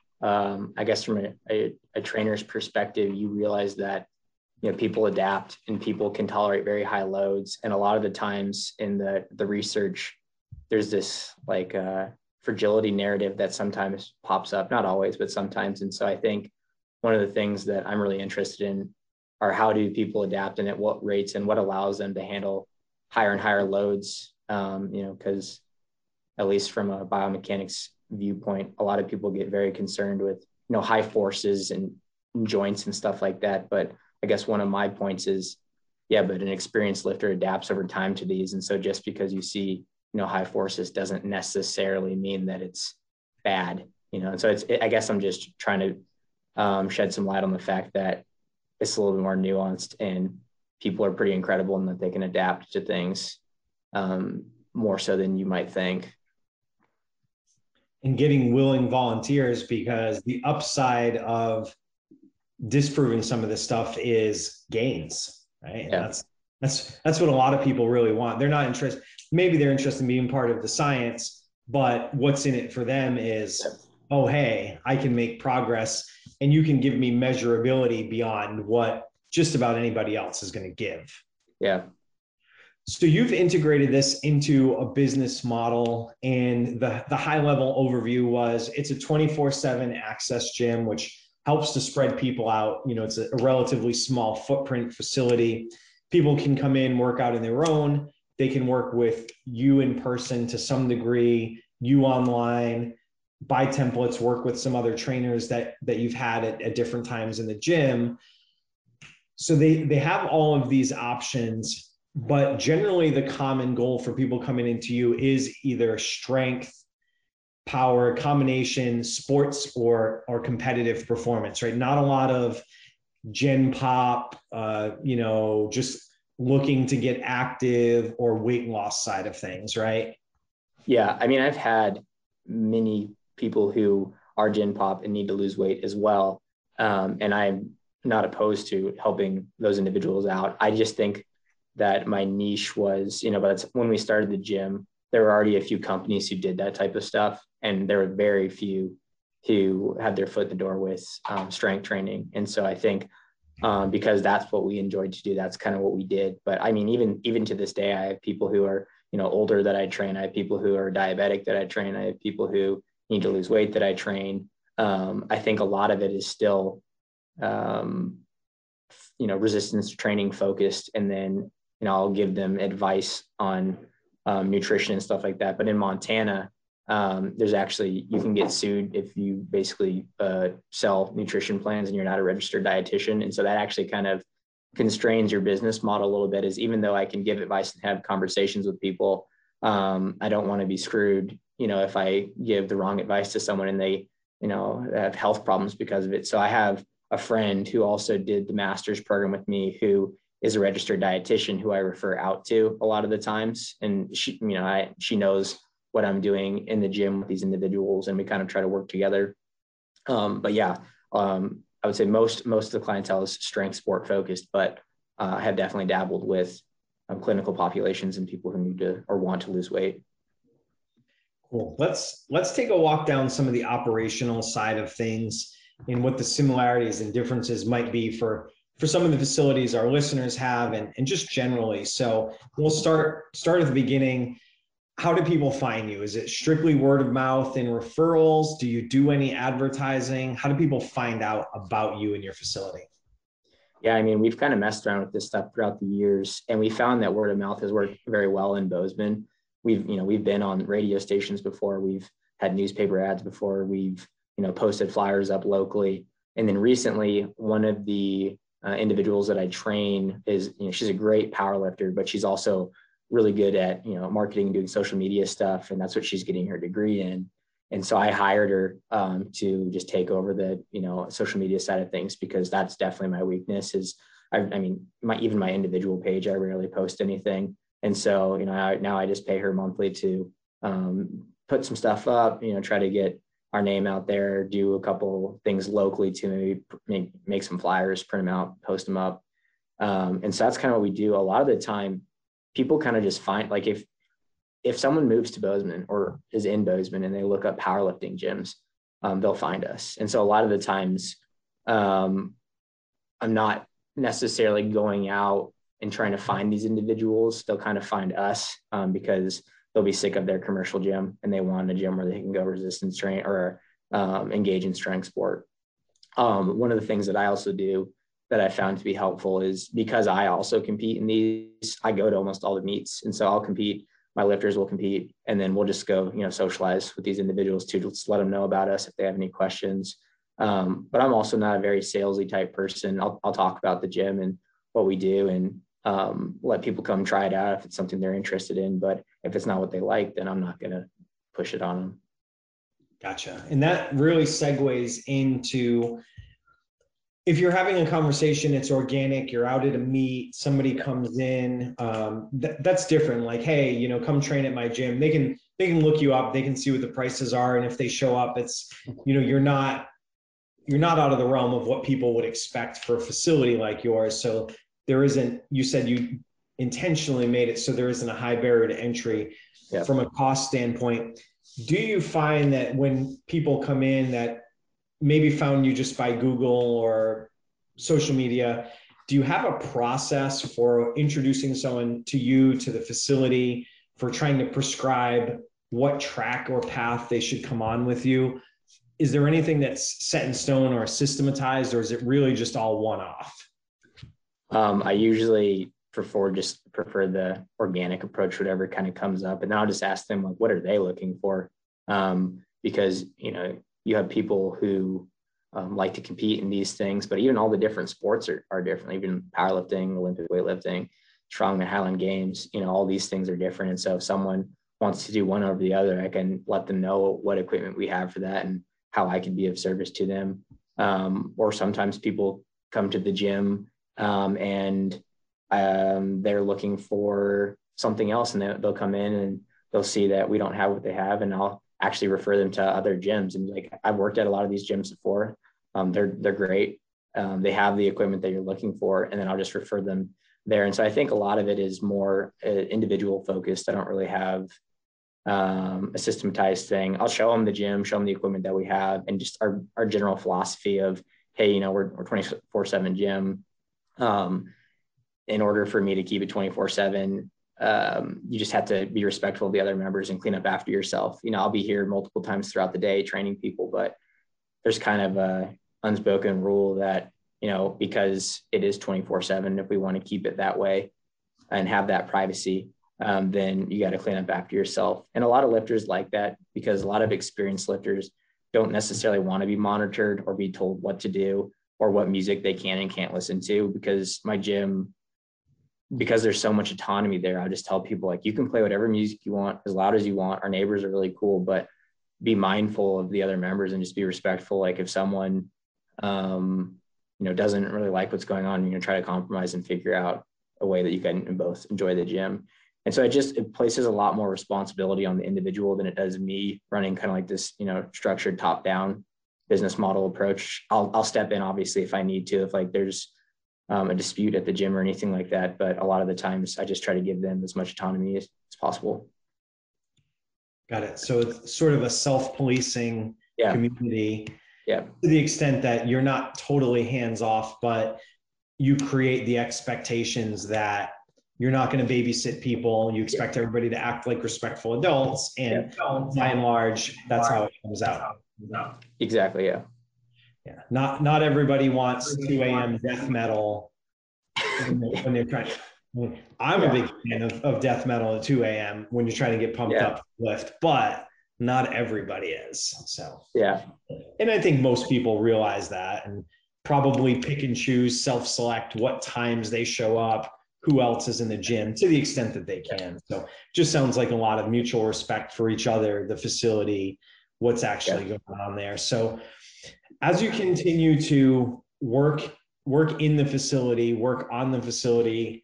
um, I guess from a, a, a trainer's perspective, you realize that, you know, people adapt and people can tolerate very high loads. And a lot of the times in the, the research, there's this like uh, fragility narrative that sometimes pops up, not always, but sometimes. And so I think one of the things that I'm really interested in are how do people adapt and at what rates and what allows them to handle higher and higher loads, um, you know, because at least from a biomechanics viewpoint, a lot of people get very concerned with, you know, high forces and joints and stuff like that. But I guess one of my points is, yeah, but an experienced lifter adapts over time to these. And so just because you see, you know, high forces doesn't necessarily mean that it's bad, you know? And so it's, it, I guess I'm just trying to um, shed some light on the fact that it's a little bit more nuanced and people are pretty incredible in that they can adapt to things um, more so than you might think. And getting willing volunteers, because the upside of disproving some of this stuff is gains, right? And yeah. that's that's that's what a lot of people really want. They're not interested, maybe they're interested in being part of the science, but what's in it for them is, oh, hey, I can make progress and you can give me measurability beyond what just about anybody else is going to give. Yeah. So you've integrated this into a business model, and the, the high level overview was it's a twenty-four seven access gym, which helps to spread people out. You know, it's a, a relatively small footprint facility. People can come in, work out in their own. They can work with you in person to some degree, you online, buy templates, work with some other trainers that, that you've had at, at different times in the gym. So they, they have all of these options, but generally the common goal for people coming into you is either strength, power, combination, sports, or, or competitive performance, right? Not a lot of gen pop, uh, you know, just looking to get active or weight loss side of things, right? Yeah. I mean, I've had many people who are gen pop and need to lose weight as well. Um, and I'm not opposed to helping those individuals out. I just think that my niche was, you know, but when we started the gym, there were already a few companies who did that type of stuff. And there were very few who had their foot in the door with um, strength training. And so I think um, because that's what we enjoyed to do, that's kind of what we did. But I mean, even, even to this day, I have people who are, you know, older that I train. I have people who are diabetic that I train. I have people who need to lose weight that I train. Um, I think a lot of it is still, um, you know, resistance training focused. And then, you know, I'll give them advice on um, nutrition and stuff like that. But in Montana, um, there's actually, you can get sued if you basically uh, sell nutrition plans and you're not a registered dietitian. And so that actually kind of constrains your business model a little bit, is even though I can give advice and have conversations with people, um, I don't want to be screwed, you know, if I give the wrong advice to someone and they, you know, have health problems because of it. So I have a friend who also did the master's program with me, who is a registered dietitian, who I refer out to a lot of the times. And she, you know, I, she knows what I'm doing in the gym with these individuals, and we kind of try to work together. Um, but yeah, um, I would say most, most of the clientele is strength sport focused, but uh, I have definitely dabbled with um, clinical populations and people who need to or want to lose weight. Cool. Let's, let's take a walk down some of the operational side of things and what the similarities and differences might be for, for some of the facilities our listeners have, and, and just generally. So we'll start, start at the beginning. How do people find you? Is it strictly word of mouth and referrals? Do you do any advertising? How do people find out about you and your facility? Yeah, I mean, we've kind of messed around with this stuff throughout the years, and we found that word of mouth has worked very well in Bozeman. We've, you know, we've been on radio stations before. We've had newspaper ads before. We've, you know, posted flyers up locally. And then recently, one of the uh, individuals that I train is, you know, she's a great power lifter, but she's also really good at, you know, marketing, doing social media stuff. And that's what she's getting her degree in. And so I hired her um, to just take over the, you know, social media side of things, because that's definitely my weakness. Is I, I mean, my, even my individual page, I rarely post anything. And so, you know, I, now I just pay her monthly to um, put some stuff up, you know, try to get our name out there, do a couple things locally to maybe make, make some flyers, print them out, post them up. Um, and so that's kind of what we do. A lot of the time, people kind of just find, like, if, if someone moves to Bozeman or is in Bozeman and they look up powerlifting gyms, um, they'll find us. And so a lot of the times um, I'm not necessarily going out and trying to find these individuals. They'll kind of find us um, because they'll be sick of their commercial gym and they want a gym where they can go resistance train or um, engage in strength sport. Um, one of the things that I also do that I found to be helpful is, because I also compete in these, I go to almost all the meets. And so I'll compete, my lifters will compete, and then we'll just go, you know, socialize with these individuals too, just let them know about us if they have any questions. Um, but I'm also not a very salesy type person. I'll, I'll talk about the gym and what we do, and um, let people come try it out if it's something they're interested in. But if it's not what they like, then I'm not going to push it on them. Gotcha. And that really segues into, if you're having a conversation, it's organic, you're out at a meet, somebody comes in, um, th- that's different. Like, hey, you know, come train at my gym. They can, they can look you up, they can see what the prices are. And if they show up, it's, you know, you're not, you're not out of the realm of what people would expect for a facility like yours. So there isn't, you said you intentionally made it so there isn't a high barrier to entry. Yeah. From a cost standpoint. Do you find that when people come in that maybe found you just by Google or social media, do you have a process for introducing someone to you, to the facility, for trying to prescribe what track or path they should come on with you? Is there anything that's set in stone or systematized, or is it really just all one-off? Um, I usually prefer just prefer the organic approach, whatever kind of comes up. And then I'll just ask them, like, what are they looking for? Um, because, you know, you have people who um, like to compete in these things, but even all the different sports are, are different, even powerlifting, Olympic weightlifting, strongman, Highland Games, you know, all these things are different. And so if someone wants to do one over the other, I can let them know what equipment we have for that and how I can be of service to them. Um, or sometimes people come to the gym um, and um, they're looking for something else, and they, they'll come in and they'll see that we don't have what they have, and I'll actually refer them to other gyms. And like, I've worked at a lot of these gyms before. Um, they're, they're great. Um, they have the equipment that you're looking for, and then I'll just refer them there. And so I think a lot of it is more uh, individual focused. I don't really have um, a systematized thing. I'll show them the gym, show them the equipment that we have, and just our, our general philosophy of, hey, you know, we're, we're twenty-four seven gym. Um, in order for me to keep it twenty-four seven, um, you just have to be respectful of the other members and clean up after yourself. You know, I'll be here multiple times throughout the day training people, but there's kind of a unspoken rule that, you know, because it is twenty-four seven, if we want to keep it that way and have that privacy, um, then you got to clean up after yourself. And a lot of lifters like that, because a lot of experienced lifters don't necessarily want to be monitored or be told what to do or what music they can and can't listen to. Because my gym, because there's so much autonomy there, I just tell people, like, you can play whatever music you want, as loud as you want. Our neighbors are really cool, but be mindful of the other members and just be respectful. Like, if someone, um, you know, doesn't really like what's going on, you know, try to compromise and figure out a way that you can both enjoy the gym. And so it just, it places a lot more responsibility on the individual than it does me running kind of like this, you know, structured top down business model approach. I'll, I'll step in obviously if I need to, if like there's um, a dispute at the gym or anything like that. But a lot of the times I just try to give them as much autonomy as, as possible. Got it. So it's sort of a self-policing yeah. community. Yeah. To the extent that you're not totally hands off, but you create the expectations that you're not going to babysit people. You expect yeah. everybody to act like respectful adults, and yeah. by and large, that's how it comes out. Exactly. Yeah. Yeah. Not, not everybody wants two a.m. death metal when they're, when they're trying to, I'm yeah. a big fan of, of death metal at two a.m. when you're trying to get pumped yeah. up to lift, but not everybody is. So, yeah. And I think most people realize that and probably pick and choose, self-select what times they show up, who else is in the gym to the extent that they can. So just sounds like a lot of mutual respect for each other, the facility, what's actually yeah. going on there. So as you continue to work, work in the facility, work on the facility,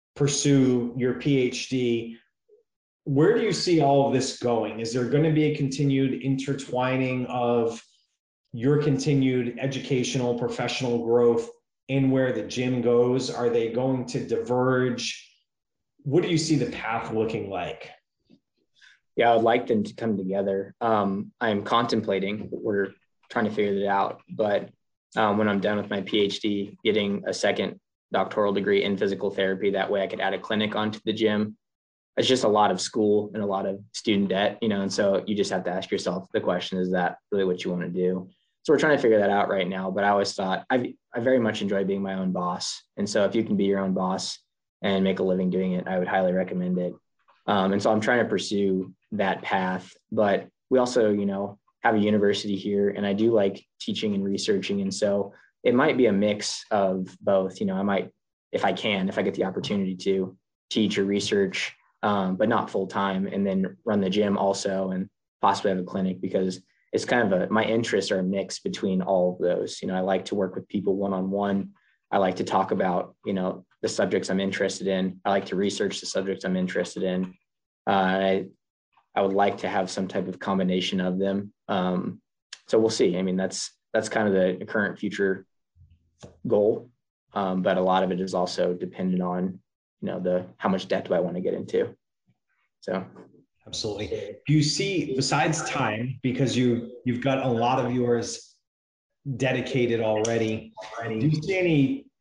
pursue your PhD, where do you see all of this going? Is there going to be a continued intertwining of your continued educational, professional growth in where the gym goes? Are they going to diverge? What do you see the path looking like? Yeah, I would like them to come together. Um, I'm contemplating, we're trying to figure it out, but um, when I'm done with my PhD, getting a second doctoral degree in physical therapy, that way I could add a clinic onto the gym. It's just a lot of school and a lot of student debt, you know, and so you just have to ask yourself the question, is that really what you want to do? So we're trying to figure that out right now, but I always thought I I very much enjoy being my own boss. And so if you can be your own boss and make a living doing it, I would highly recommend it. Um, and so I'm trying to pursue that path, but we also, you know, have a university here, and I do like teaching and researching. And so it might be a mix of both. You know, I might, if I can, if I get the opportunity to teach or research, um, but not full time, and then run the gym also, and possibly have a clinic, because it's kind of a, my interests are a mix between all of those. You know, I like to work with people one-on-one. I like to talk about, you know, the subjects I'm interested in. I like to research the subjects I'm interested in. Uh, I, I would like to have some type of combination of them. Um, so we'll see. I mean, that's, that's kind of the current future goal. Um, but a lot of it is also dependent on, you know, the, how much debt do I want to get into? So. Absolutely. Do you see, besides time, because you, you've got a lot of yours dedicated already, do you see any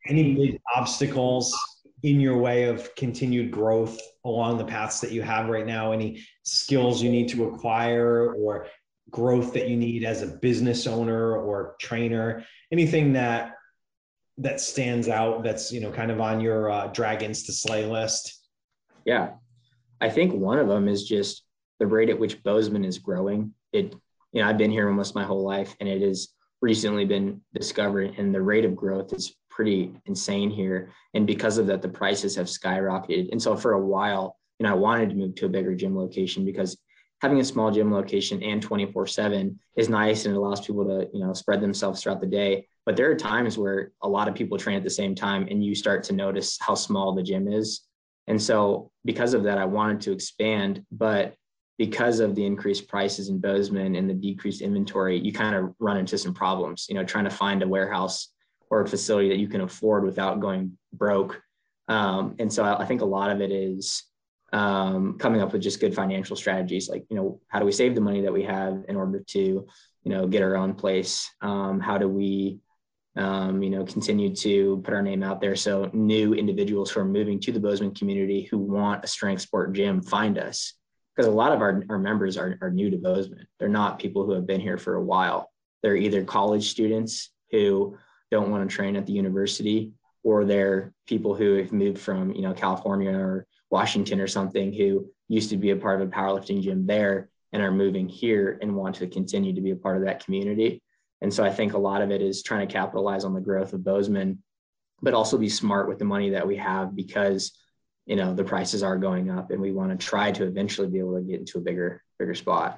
any big obstacles in your way of continued growth along the paths that you have right now? Any skills you need to acquire or growth that you need as a business owner or trainer? Anything that that stands out that's, you know, kind of on your uh, dragons to slay list? Yeah, I think one of them is just the rate at which Bozeman is growing. It, you know, I've been here almost my whole life, and it has recently been discovered, and the rate of growth is pretty insane here. And because of that, the prices have skyrocketed. And so for a while, you know, I wanted to move to a bigger gym location because having a small gym location and twenty-four seven is nice, and it allows people to, you know, spread themselves throughout the day. But there are times where a lot of people train at the same time, and you start to notice how small the gym is. And so because of that, I wanted to expand, but because of the increased prices in Bozeman and the decreased inventory, you kind of run into some problems, you know, trying to find a warehouse or a facility that you can afford without going broke. Um, and so I think a lot of it is um, coming up with just good financial strategies. Like, you know, how do we save the money that we have in order to, you know, get our own place? Um, how do we, um, you know, continue to put our name out there so new individuals who are moving to the Bozeman community who want a strength sport gym find us? Because a lot of our, our members are, are new to Bozeman. They're not people who have been here for a while. They're either college students who don't want to train at the university, or they're people who have moved from, you know, California or Washington or something, who used to be a part of a powerlifting gym there and are moving here and want to continue to be a part of that community. And so I think a lot of it is trying to capitalize on the growth of Bozeman, but also be smart with the money that we have, because, you know, the prices are going up, and we want to try to eventually be able to get into a bigger, bigger spot.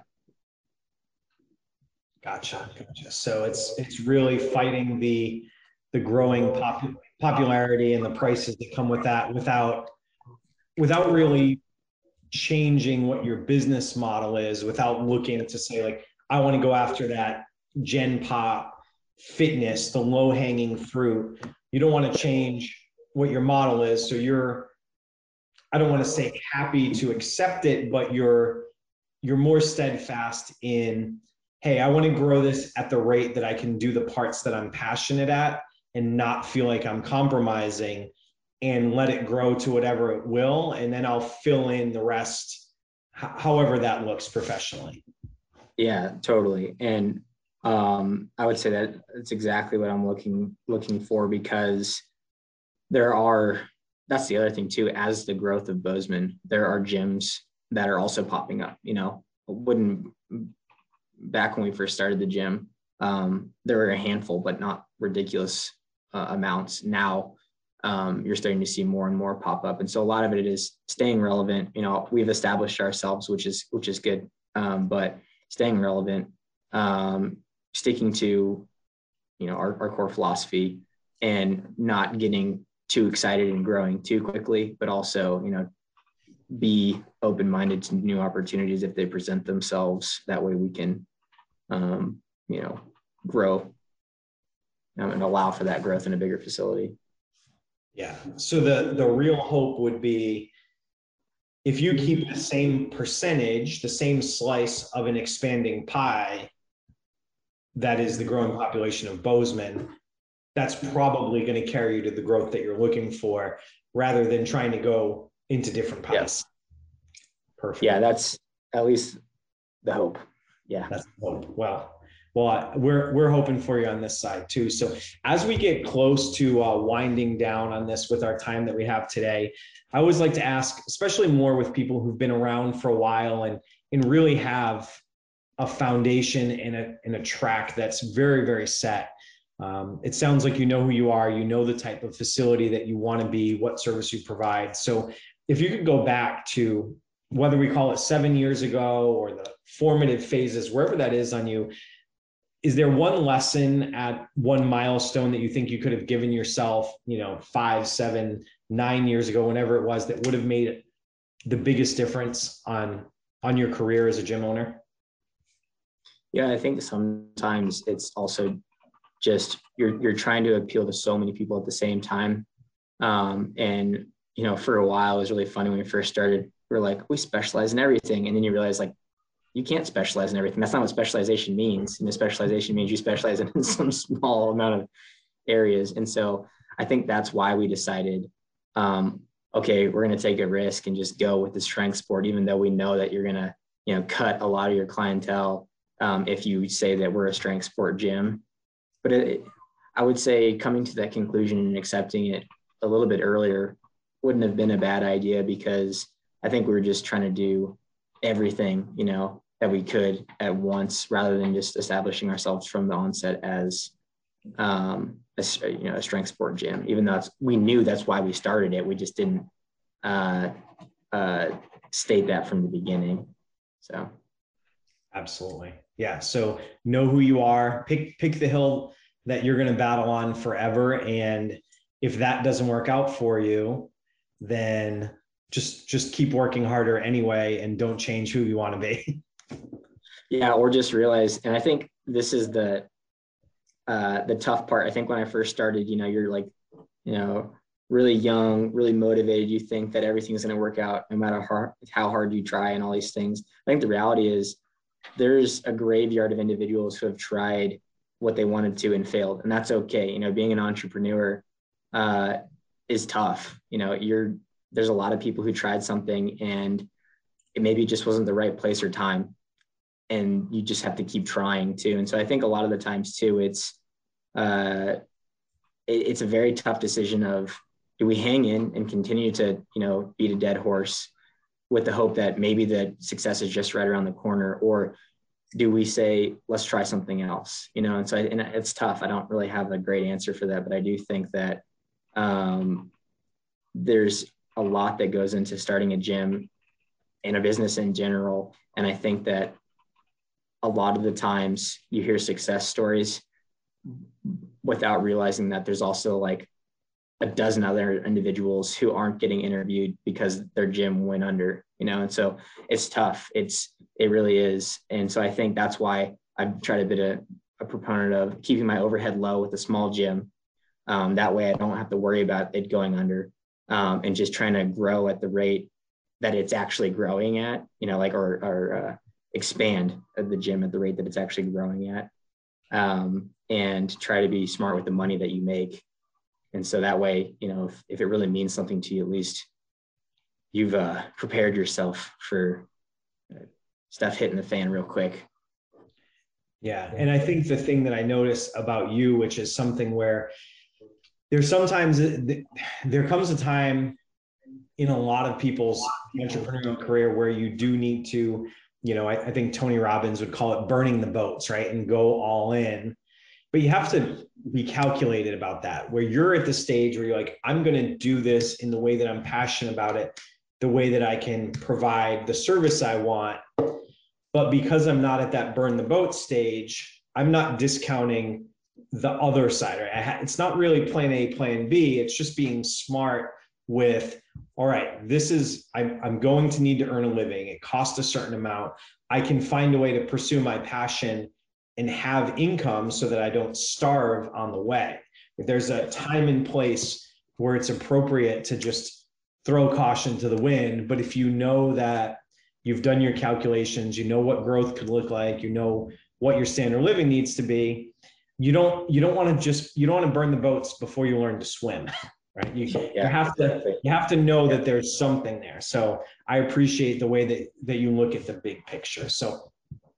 Gotcha. Gotcha. So it's, it's really fighting the, the growing pop, popularity and the prices that come with that without, without really changing what your business model is, without looking to say, like, I want to go after that Gen Pop fitness, the low hanging fruit. You don't want to change what your model is. So you're, I don't want to say happy to accept it, but you're, you're more steadfast in, hey, I want to grow this at the rate that I can do the parts that I'm passionate at and not feel like I'm compromising, and let it grow to whatever it will. And then I'll fill in the rest, h- however that looks professionally. Yeah, totally. And um, I would say that it's exactly what I'm looking, looking for, because there are, that's the other thing too, as the growth of Bozeman, there are gyms that are also popping up. You know, wouldn't, back when we first started the gym, um, there were a handful, but not ridiculous uh, amounts. Now um, you're starting to see more and more pop up. And so a lot of it is staying relevant. You know, we've established ourselves, which is, which is good. Um, but staying relevant, um, sticking to, you know, our, our core philosophy, and not getting too excited and growing too quickly, but also, you know, be open-minded to new opportunities if they present themselves. That way we can, um, you know, grow um, and allow for that growth in a bigger facility. Yeah. So the, the real hope would be, if you keep the same percentage, the same slice of an expanding pie, that is the growing population of Bozeman, that's probably going to carry you to the growth that you're looking for, rather than trying to go into different pies. Yes. Perfect. Yeah, that's at least the hope. Yeah. That's the hope. Well, well, we're, we're hoping for you on this side too. So as we get close to uh, winding down on this with our time that we have today, I always like to ask, especially more with people who've been around for a while and, and really have a foundation and a, and a track that's very, very set. Um, it sounds like you know who you are, you know the type of facility that you want to be, what service you provide. So if you could go back to, whether we call it seven years ago or the formative phases, wherever that is on you, is there one lesson at one milestone that you think you could have given yourself, you know, five, seven, nine years ago, whenever it was, that would have made the biggest difference on, on your career as a gym owner? Yeah, I think sometimes it's also just you're you're trying to appeal to so many people at the same time. Um, and, you know, for a while, it was really funny when we first started. We we're like, we specialize in everything. And then you realize, like, you can't specialize in everything. That's not what specialization means. You know, specialization means you specialize in some small amount of areas. And so I think that's why we decided, um, okay, we're going to take a risk and just go with the strength sport, even though we know that you're going to, you know, cut a lot of your clientele um, if you say that we're a strength sport gym. But it, I would say coming to that conclusion and accepting it a little bit earlier wouldn't have been a bad idea, because I think we were just trying to do everything, you know, that we could at once, rather than just establishing ourselves from the onset as, um, a, you know, a strength sport gym, even though it's, we knew that's why we started it. We just didn't uh, uh, state that from the beginning. So. Absolutely. Yeah. So know who you are, pick, pick the hill that you're going to battle on forever. And if that doesn't work out for you, then just, just keep working harder anyway, and don't change who you want to be. Yeah. Or just realize, and I think this is the, uh, the tough part. I think when I first started, you know, you're like, you know, really young, really motivated. You think that everything's going to work out no matter how, how hard you try and all these things. I think the reality is there's a graveyard of individuals who have tried what they wanted to and failed. And that's okay. You know, being an entrepreneur uh, is tough. You know, you're, there's a lot of people who tried something and it maybe just wasn't the right place or time. And you just have to keep trying too. And so I think a lot of the times too, it's, uh, it, it's a very tough decision of, do we hang in and continue to, you know, beat a dead horse with the hope that maybe the success is just right around the corner, or do we say, let's try something else, you know? And so I, and it's tough. I don't really have a great answer for that, but I do think that um, there's a lot that goes into starting a gym and a business in general. And I think that a lot of the times you hear success stories without realizing that there's also like a dozen other individuals who aren't getting interviewed because their gym went under, you know? And so it's tough. It's, it really is. And so I think that's why I've tried to be a, a proponent of keeping my overhead low with a small gym. Um, that way I don't have to worry about it going under, um, and just trying to grow at the rate that it's actually growing at, you know, like, or, or uh, expand the gym at the rate that it's actually growing at, um, and try to be smart with the money that you make. And so that way, you know, if, if it really means something to you, at least you've uh, prepared yourself for uh, stuff hitting the fan real quick. Yeah. And I think the thing that I notice about you, which is something where there's sometimes, there comes a time in a lot of people's entrepreneurial career where you do need to, you know, I, I think Tony Robbins would call it burning the boats, right? And go all in. But you have to be calculated about that, where you're at the stage where you're like, I'm going to do this in the way that I'm passionate about it, the way that I can provide the service I want. But because I'm not at that burn the boat stage, I'm not discounting the other side. Right? I ha- it's not really plan A, plan B. It's just being smart with, all right, this is, I'm, I'm going to need to earn a living. It costs a certain amount. I can find a way to pursue my passion and have income so that I don't starve on the way. If there's a time and place where it's appropriate to just throw caution to the wind, but if you know that you've done your calculations, you know what growth could look like, you know what your standard of living needs to be, you don't you don't want to just you don't want to burn the boats before you learn to swim, right? You, Yeah, you have to exactly. you have to know that there's something there. So I appreciate the way that that you look at the big picture. So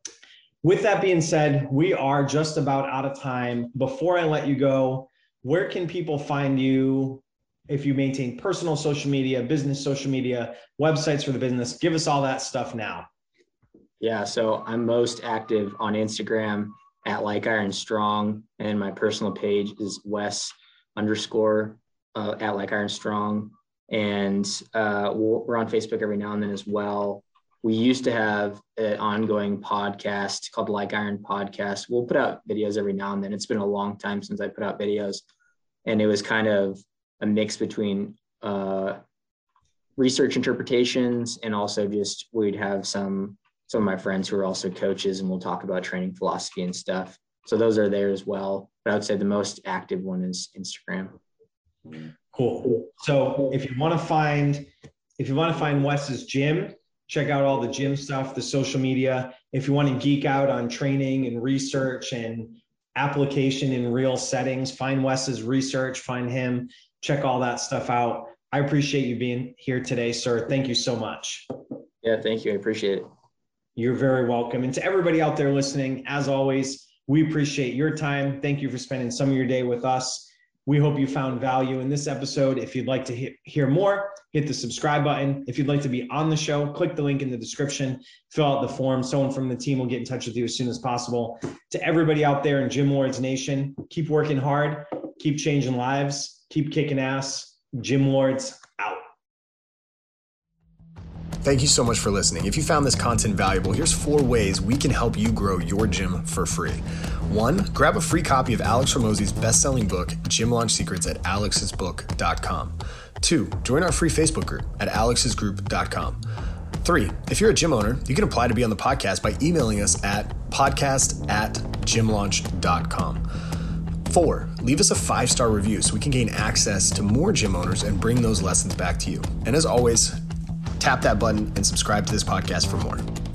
with that being said, we are just about out of time. Before I let you go, where can people find you if you maintain personal social media, business social media, websites for the business? Give us all that stuff now. Yeah, so I'm most active on Instagram at Like Iron Strong, and my personal page is Wes underscore uh, at Like Iron Strong. And uh, we're on Facebook every now and then as well. We used to have an ongoing podcast called Like Iron Podcast. We'll put out videos every now and then. It's been a long time since I put out videos. And it was kind of a mix between uh, research interpretations and also just we'd have some some of my friends who are also coaches, and we'll talk about training philosophy and stuff. So those are there as well. But I would say the most active one is Instagram. Cool. So if you want to find if you want to find Wes's gym, check out all the gym stuff, the social media. If you want to geek out on training and research and application in real settings. Find Wes's research, find him, check all that stuff out. I appreciate you being here today, sir. Thank you so much. Yeah, thank you. I appreciate it. You're very welcome. And to everybody out there listening, as always, we appreciate your time. Thank you for spending some of your day with us. We hope you found value in this episode. If you'd like to he- hear more, hit the subscribe button. If you'd like to be on the show, click the link in the description, fill out the form. Someone from the team will get in touch with you as soon as possible. To everybody out there in Gym Lords Nation, keep working hard, keep changing lives, keep kicking ass. Gym Lords out. Thank you so much for listening. If you found this content valuable, here's four ways we can help you grow your gym for free. One, grab a free copy of Alex Hormozi's best-selling book, Gym Launch Secrets, at alex's book dot com. Two, join our free Facebook group at alex's group dot com. Three, if you're a gym owner, you can apply to be on the podcast by emailing us at podcast at gym launch dot com. Four, leave us a five-star review so we can gain access to more gym owners and bring those lessons back to you. And as always, tap that button and subscribe to this podcast for more.